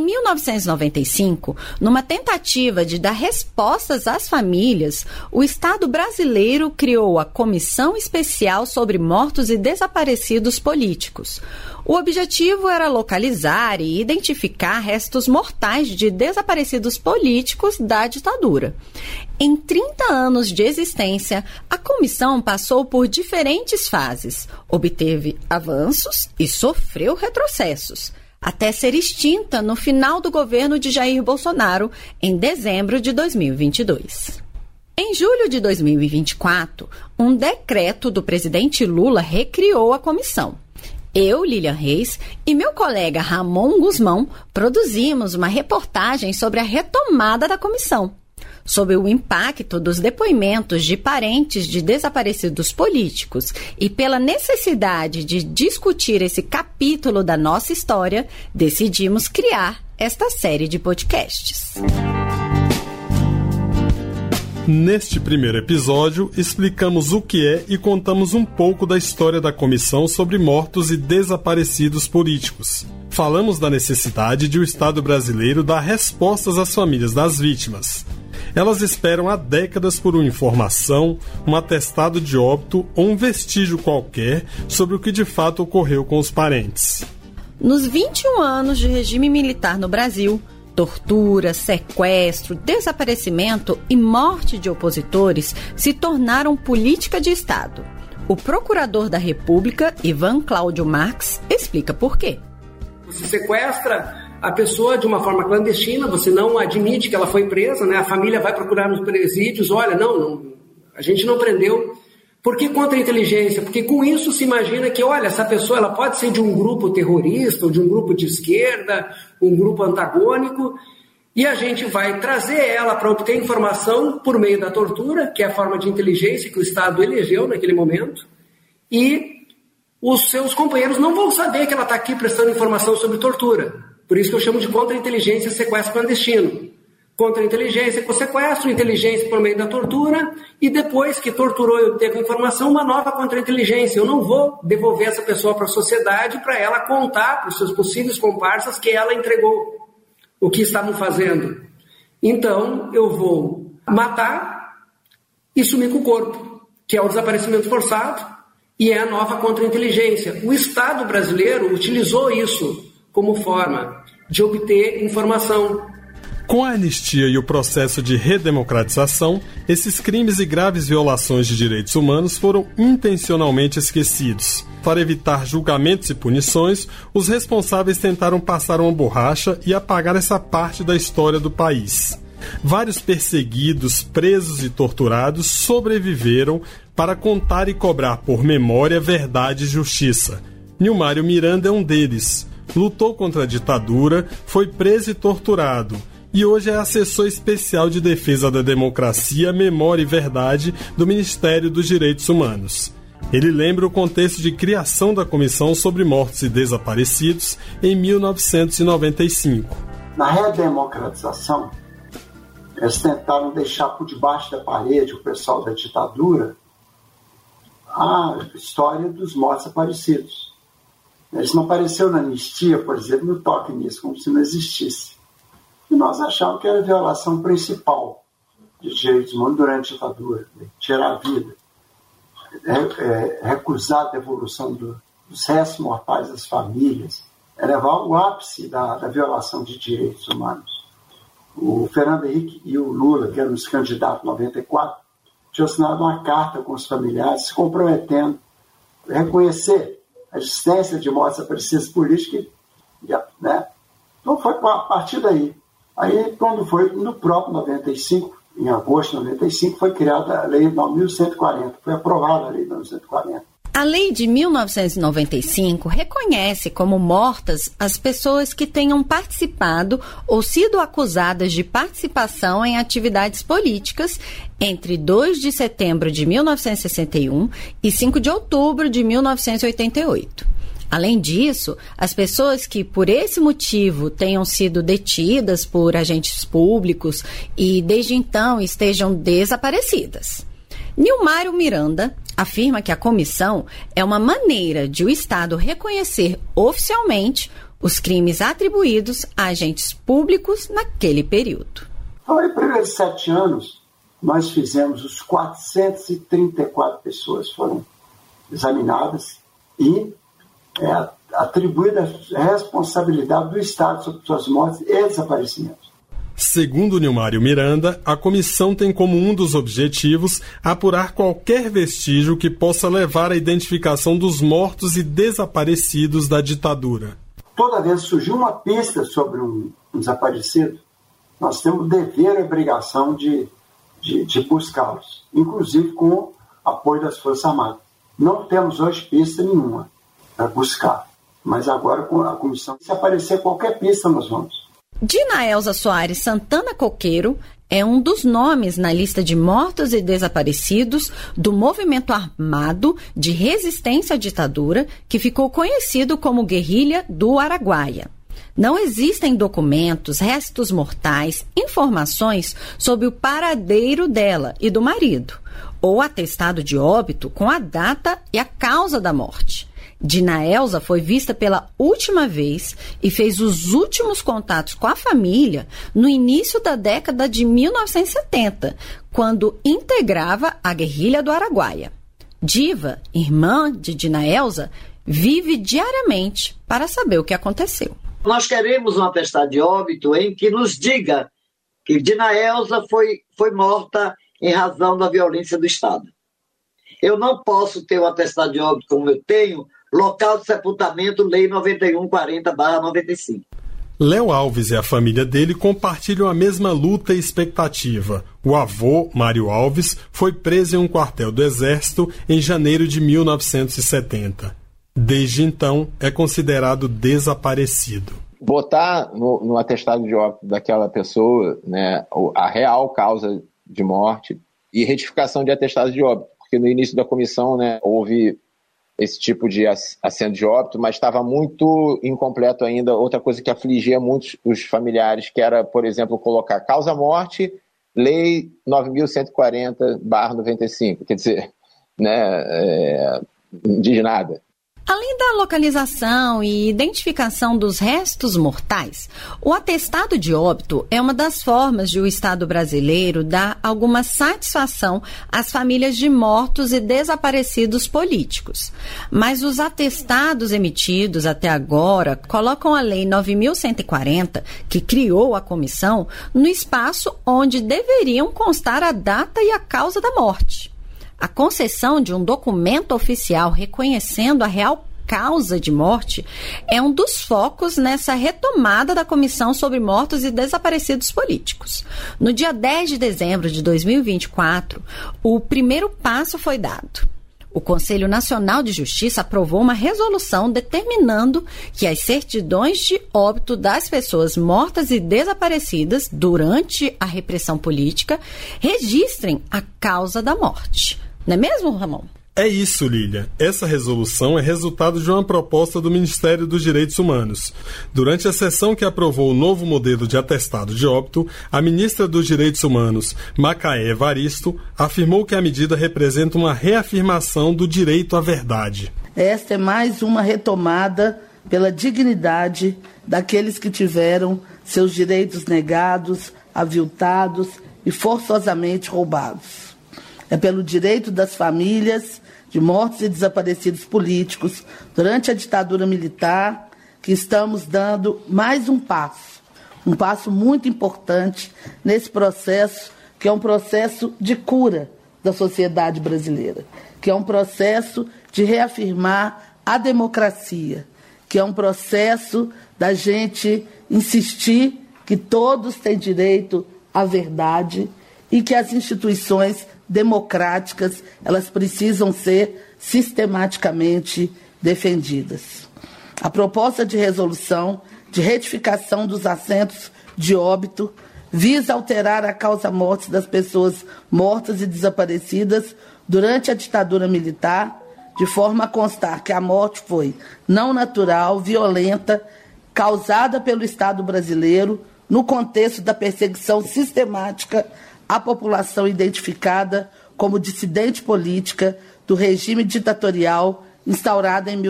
1995, numa tentativa de dar respostas às famílias, o Estado brasileiro criou a Comissão Especial sobre Mortos e Desaparecidos Políticos. O objetivo era localizar e identificar restos mortais de desaparecidos políticos da ditadura. Em 30 anos de existência, a comissão passou por diferentes fases, obteve avanços e sofreu retrocessos, até ser extinta no final do governo de Jair Bolsonaro, em dezembro de 2022. Em julho de 2024, um decreto do presidente Lula recriou a comissão. Eu, Lilian Reis, e meu colega Ramon Guzmão produzimos uma reportagem sobre a retomada da comissão, sobre o impacto dos depoimentos de parentes de desaparecidos políticos e pela necessidade de discutir esse capítulo da nossa história, decidimos criar esta série de podcasts. Neste primeiro episódio, explicamos o que é e contamos um pouco da história da Comissão sobre Mortos e Desaparecidos Políticos. Falamos da necessidade de o Estado brasileiro dar respostas às famílias das vítimas. Elas esperam há décadas por uma informação, um atestado de óbito ou um vestígio qualquer sobre o que de fato ocorreu com os parentes. Nos 21 anos de regime militar no Brasil, tortura, sequestro, desaparecimento e morte de opositores se tornaram política de Estado. O procurador da República, Ivan Cláudio Marques, explica por quê. Você sequestra a pessoa de uma forma clandestina, você não admite que ela foi presa, né? A família vai procurar nos presídios, olha, não, a gente não prendeu. Por que contra-inteligência? Porque com isso se imagina que, olha, essa pessoa ela pode ser de um grupo terrorista, ou de um grupo de esquerda, um grupo antagônico, e a gente vai trazer ela para obter informação por meio da tortura, que é a forma de inteligência que o Estado elegeu naquele momento, e os seus companheiros não vão saber que ela está aqui prestando informação sobre tortura. Por isso que eu chamo de contra-inteligência sequestro clandestino. Contra-inteligência com sequestro, inteligência por meio da tortura, e depois que torturou e obteve informação, uma nova contra-inteligência. Eu não vou devolver essa pessoa para a sociedade para ela contar para os seus possíveis comparsas que ela entregou o que estavam fazendo. Então, eu vou matar e sumir com o corpo. que é o desaparecimento forçado e é a nova contra-inteligência. O Estado brasileiro utilizou isso como forma de obter informação. Com a anistia e o processo de redemocratização, esses crimes e graves violações de direitos humanos foram intencionalmente esquecidos. Para evitar julgamentos e punições, os responsáveis tentaram passar uma borracha e apagar essa parte da história do país. Vários perseguidos, presos e torturados sobreviveram para contar e cobrar por memória, verdade e justiça. Nilmário Miranda é um deles. Lutou contra a ditadura, foi preso e torturado. E hoje é assessor especial de defesa da democracia, memória e verdade do Ministério dos Direitos Humanos. Ele lembra o contexto de criação da Comissão sobre Mortos e Desaparecidos em 1995. Na redemocratização, eles tentaram deixar por debaixo da parede o pessoal da ditadura a história dos mortos desaparecidos. Isso não apareceu na anistia, por exemplo, no toque nisso, como se não existisse. E nós achávamos que era a violação principal de direitos humanos durante a ditadura, tirar a vida, recusar a devolução dos restos mortais das famílias, levar o ápice da violação de direitos humanos. O Fernando Henrique e o Lula, que eram os candidatos em 94, tinham assinado uma carta com os familiares se comprometendo a reconhecer a existência de mortes desaparecidas políticas, né? Então foi a partir daí. Aí, quando foi no próprio 95, em agosto de 95, foi criada a Lei 9.140, foi aprovada a Lei 9.140. A Lei de 1995 reconhece como mortas as pessoas que tenham participado ou sido acusadas de participação em atividades políticas entre 2 de setembro de 1961 e 5 de outubro de 1988. Além disso, as pessoas que, por esse motivo, tenham sido detidas por agentes públicos e, desde então, estejam desaparecidas. Nilmário Miranda afirma que a comissão é uma maneira de o Estado reconhecer oficialmente os crimes atribuídos a agentes públicos naquele período. Então, nos primeiros 7 anos, nós fizemos os 434 pessoas foram examinadas e atribuída a responsabilidade do Estado sobre suas mortes e desaparecimentos. Segundo Nilmário Miranda, a comissão tem como um dos objetivos apurar qualquer vestígio que possa levar à identificação dos mortos e desaparecidos da ditadura. Toda vez que surgiu uma pista sobre um desaparecido, nós temos o dever e a obrigação de buscá-los, inclusive com apoio das Forças Armadas. Não temos hoje pista nenhuma para buscar, mas agora com a comissão, se aparecer qualquer pista, nós vamos. Dinaelza Soares Santana Coqueiro é um dos nomes na lista de mortos e desaparecidos do movimento armado de resistência à ditadura que ficou conhecido como Guerrilha do Araguaia. Não existem documentos, restos mortais, informações sobre o paradeiro dela e do marido, ou atestado de óbito com a data e a causa da morte. Dinaelza foi vista pela última vez e fez os últimos contatos com a família no início da década de 1970, quando integrava a Guerrilha do Araguaia. Diva, irmã de Dinaelza, vive diariamente para saber o que aconteceu. Nós queremos um atestado de óbito em que nos diga que Dinaelza foi morta em razão da violência do Estado. Eu não posso ter um atestado de óbito como eu tenho, local de sepultamento, Lei 9140/95. Léo Alves e a família dele compartilham a mesma luta e expectativa. O avô, Mário Alves, foi preso em um quartel do Exército em janeiro de 1970. Desde então, é considerado desaparecido. Botar no atestado de óbito daquela pessoa, né, a real causa de morte e retificação de atestado de óbito, porque no início da comissão, né, houve esse tipo de assento de óbito, mas estava muito incompleto ainda. Outra coisa que afligia muito os familiares, que era, por exemplo, colocar causa-morte, Lei 9.140/95, quer dizer, né, não diz nada. Além da localização e identificação dos restos mortais, o atestado de óbito é uma das formas de o Estado brasileiro dar alguma satisfação às famílias de mortos e desaparecidos políticos. Mas os atestados emitidos até agora colocam a Lei 9.140, que criou a comissão, no espaço onde deveriam constar a data e a causa da morte. A concessão de um documento oficial reconhecendo a real causa de morte é um dos focos nessa retomada da Comissão sobre Mortos e Desaparecidos Políticos. No dia 10 de dezembro de 2024, o primeiro passo foi dado. O Conselho Nacional de Justiça aprovou uma resolução determinando que as certidões de óbito das pessoas mortas e desaparecidas durante a repressão política registrem a causa da morte. Não é mesmo, Ramon? É isso, Lília. Essa resolução é resultado de uma proposta do Ministério dos Direitos Humanos. Durante a sessão que aprovou o novo modelo de atestado de óbito, a ministra dos Direitos Humanos, Macaé Evaristo, afirmou que a medida representa uma reafirmação do direito à verdade. Esta é mais uma retomada pela dignidade daqueles que tiveram seus direitos negados, aviltados e forçosamente roubados. É pelo direito das famílias de mortos e desaparecidos políticos durante a ditadura militar que estamos dando mais um passo muito importante nesse processo, que é um processo de cura da sociedade brasileira, que é um processo de reafirmar a democracia, que é um processo da gente insistir que todos têm direito à verdade e que as instituições democráticas, elas precisam ser sistematicamente defendidas. A proposta de resolução de retificação dos assentos de óbito visa alterar a causa-morte das pessoas mortas e desaparecidas durante a ditadura militar, de forma a constar que a morte foi não natural, violenta, causada pelo Estado brasileiro no contexto da perseguição sistemática à população identificada como dissidente política do regime ditatorial instaurado em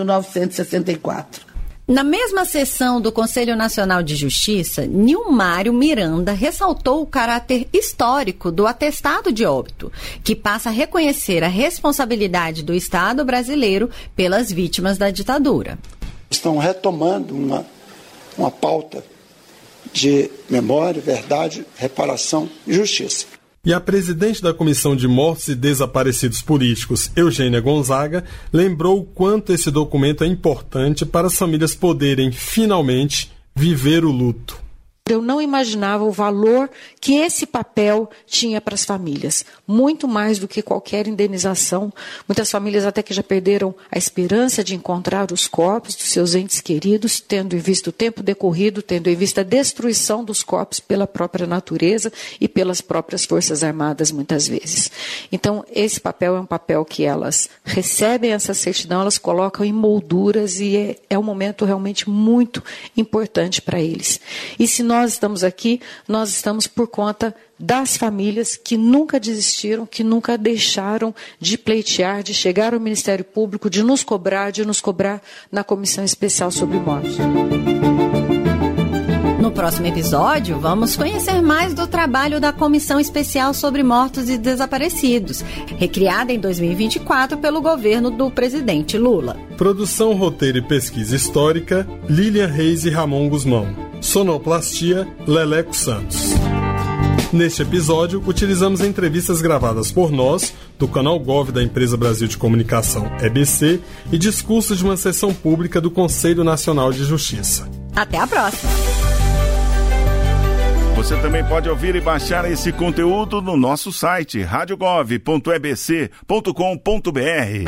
1964. Na mesma sessão do Conselho Nacional de Justiça, Nilmário Miranda ressaltou o caráter histórico do atestado de óbito, que passa a reconhecer a responsabilidade do Estado brasileiro pelas vítimas da ditadura. Estão retomando uma pauta de memória, verdade, reparação e justiça. E a presidente da Comissão de Mortos e Desaparecidos Políticos, Eugênia Gonzaga, lembrou o quanto esse documento é importante para as famílias poderem, finalmente, viver o luto. Eu não imaginava o valor que esse papel tinha para as famílias, muito mais do que qualquer indenização. Muitas famílias até que já perderam a esperança de encontrar os corpos dos seus entes queridos, tendo em vista o tempo decorrido, tendo em vista a destruição dos corpos pela própria natureza e pelas próprias Forças Armadas, muitas vezes. Então, esse papel é um papel que elas recebem essa certidão, elas colocam em molduras e é um momento realmente muito importante para eles. E se nós estamos aqui, nós estamos por conta das famílias que nunca desistiram, que nunca deixaram de pleitear, de chegar ao Ministério Público, de nos cobrar na Comissão Especial sobre Mortes. No próximo episódio, vamos conhecer mais do trabalho da Comissão Especial sobre Mortos e Desaparecidos, recriada em 2024 pelo governo do presidente Lula. Produção, roteiro e pesquisa histórica, Lilian Reis e Ramon Guzmão. Sonoplastia, Leleco Santos. Neste episódio, utilizamos entrevistas gravadas por nós, do canal Gov da Empresa Brasil de Comunicação, EBC, e discursos de uma sessão pública do Conselho Nacional de Justiça. Até a próxima! Você também pode ouvir e baixar esse conteúdo no nosso site radiogov.ebc.com.br.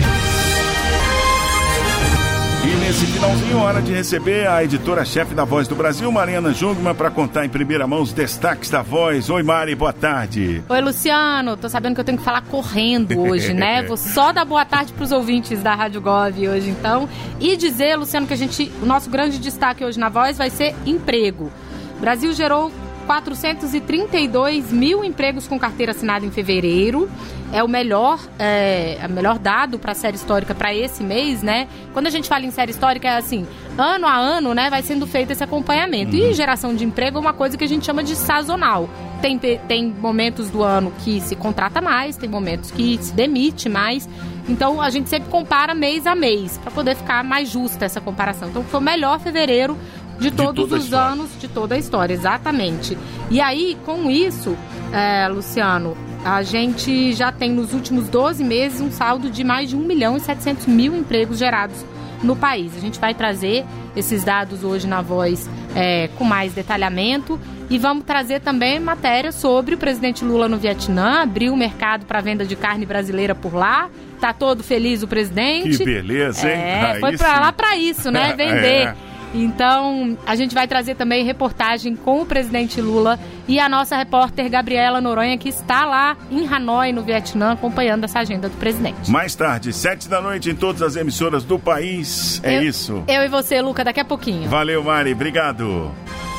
E nesse finalzinho, hora de receber a editora-chefe da Voz do Brasil, Mariana Jungmann, para contar em primeira mão os destaques da Voz. Oi, Mari, boa tarde. Oi, Luciano. Tô sabendo que eu tenho que falar correndo hoje, né? Vou só dar boa tarde para os ouvintes da Rádio Gov hoje, então. E dizer, Luciano, que o nosso grande destaque hoje na Voz vai ser emprego. O Brasil gerou 432 mil empregos com carteira assinada em fevereiro. É o melhor dado para a série histórica para esse mês, né? Quando a gente fala em série histórica, é assim, ano a ano, né, vai sendo feito esse acompanhamento. E geração de emprego é uma coisa que a gente chama de sazonal. Tem momentos do ano que se contrata mais, tem momentos que se demite mais. Então, a gente sempre compara mês a mês, para poder ficar mais justa essa comparação. Então, foi o melhor fevereiro de todos os anos, de toda a história, exatamente. E aí, com isso, Luciano, a gente já tem nos últimos 12 meses um saldo de mais de 1.700.000 empregos gerados no país. A gente vai trazer esses dados hoje na Voz com mais detalhamento e vamos trazer também matéria sobre o presidente Lula no Vietnã, abriu o mercado para venda de carne brasileira por lá. Tá todo feliz o presidente. Que beleza, hein? Foi para lá para isso, né? Vender. Então, a gente vai trazer também reportagem com o presidente Lula e a nossa repórter Gabriela Noronha, que está lá em Hanoi, no Vietnã, acompanhando essa agenda do presidente. Mais tarde, 7h em todas as emissoras do país. Isso. Eu e você, Luca, daqui a pouquinho. Valeu, Mari. Obrigado.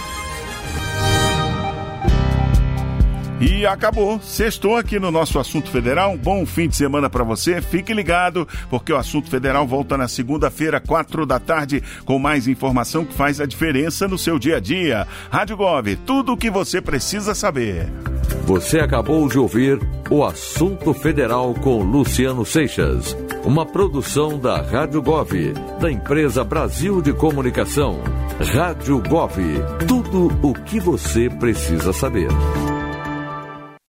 E acabou, sextou aqui no nosso Assunto Federal. Um bom fim de semana para você. Fique ligado, porque o Assunto Federal volta na segunda-feira, 16h, com mais informação que faz a diferença no seu dia a dia. Rádio Gov, tudo o que você precisa saber. Você acabou de ouvir o Assunto Federal com Luciano Seixas, uma produção da Rádio Gov, da empresa Brasil de Comunicação. Rádio Gov, tudo o que você precisa saber.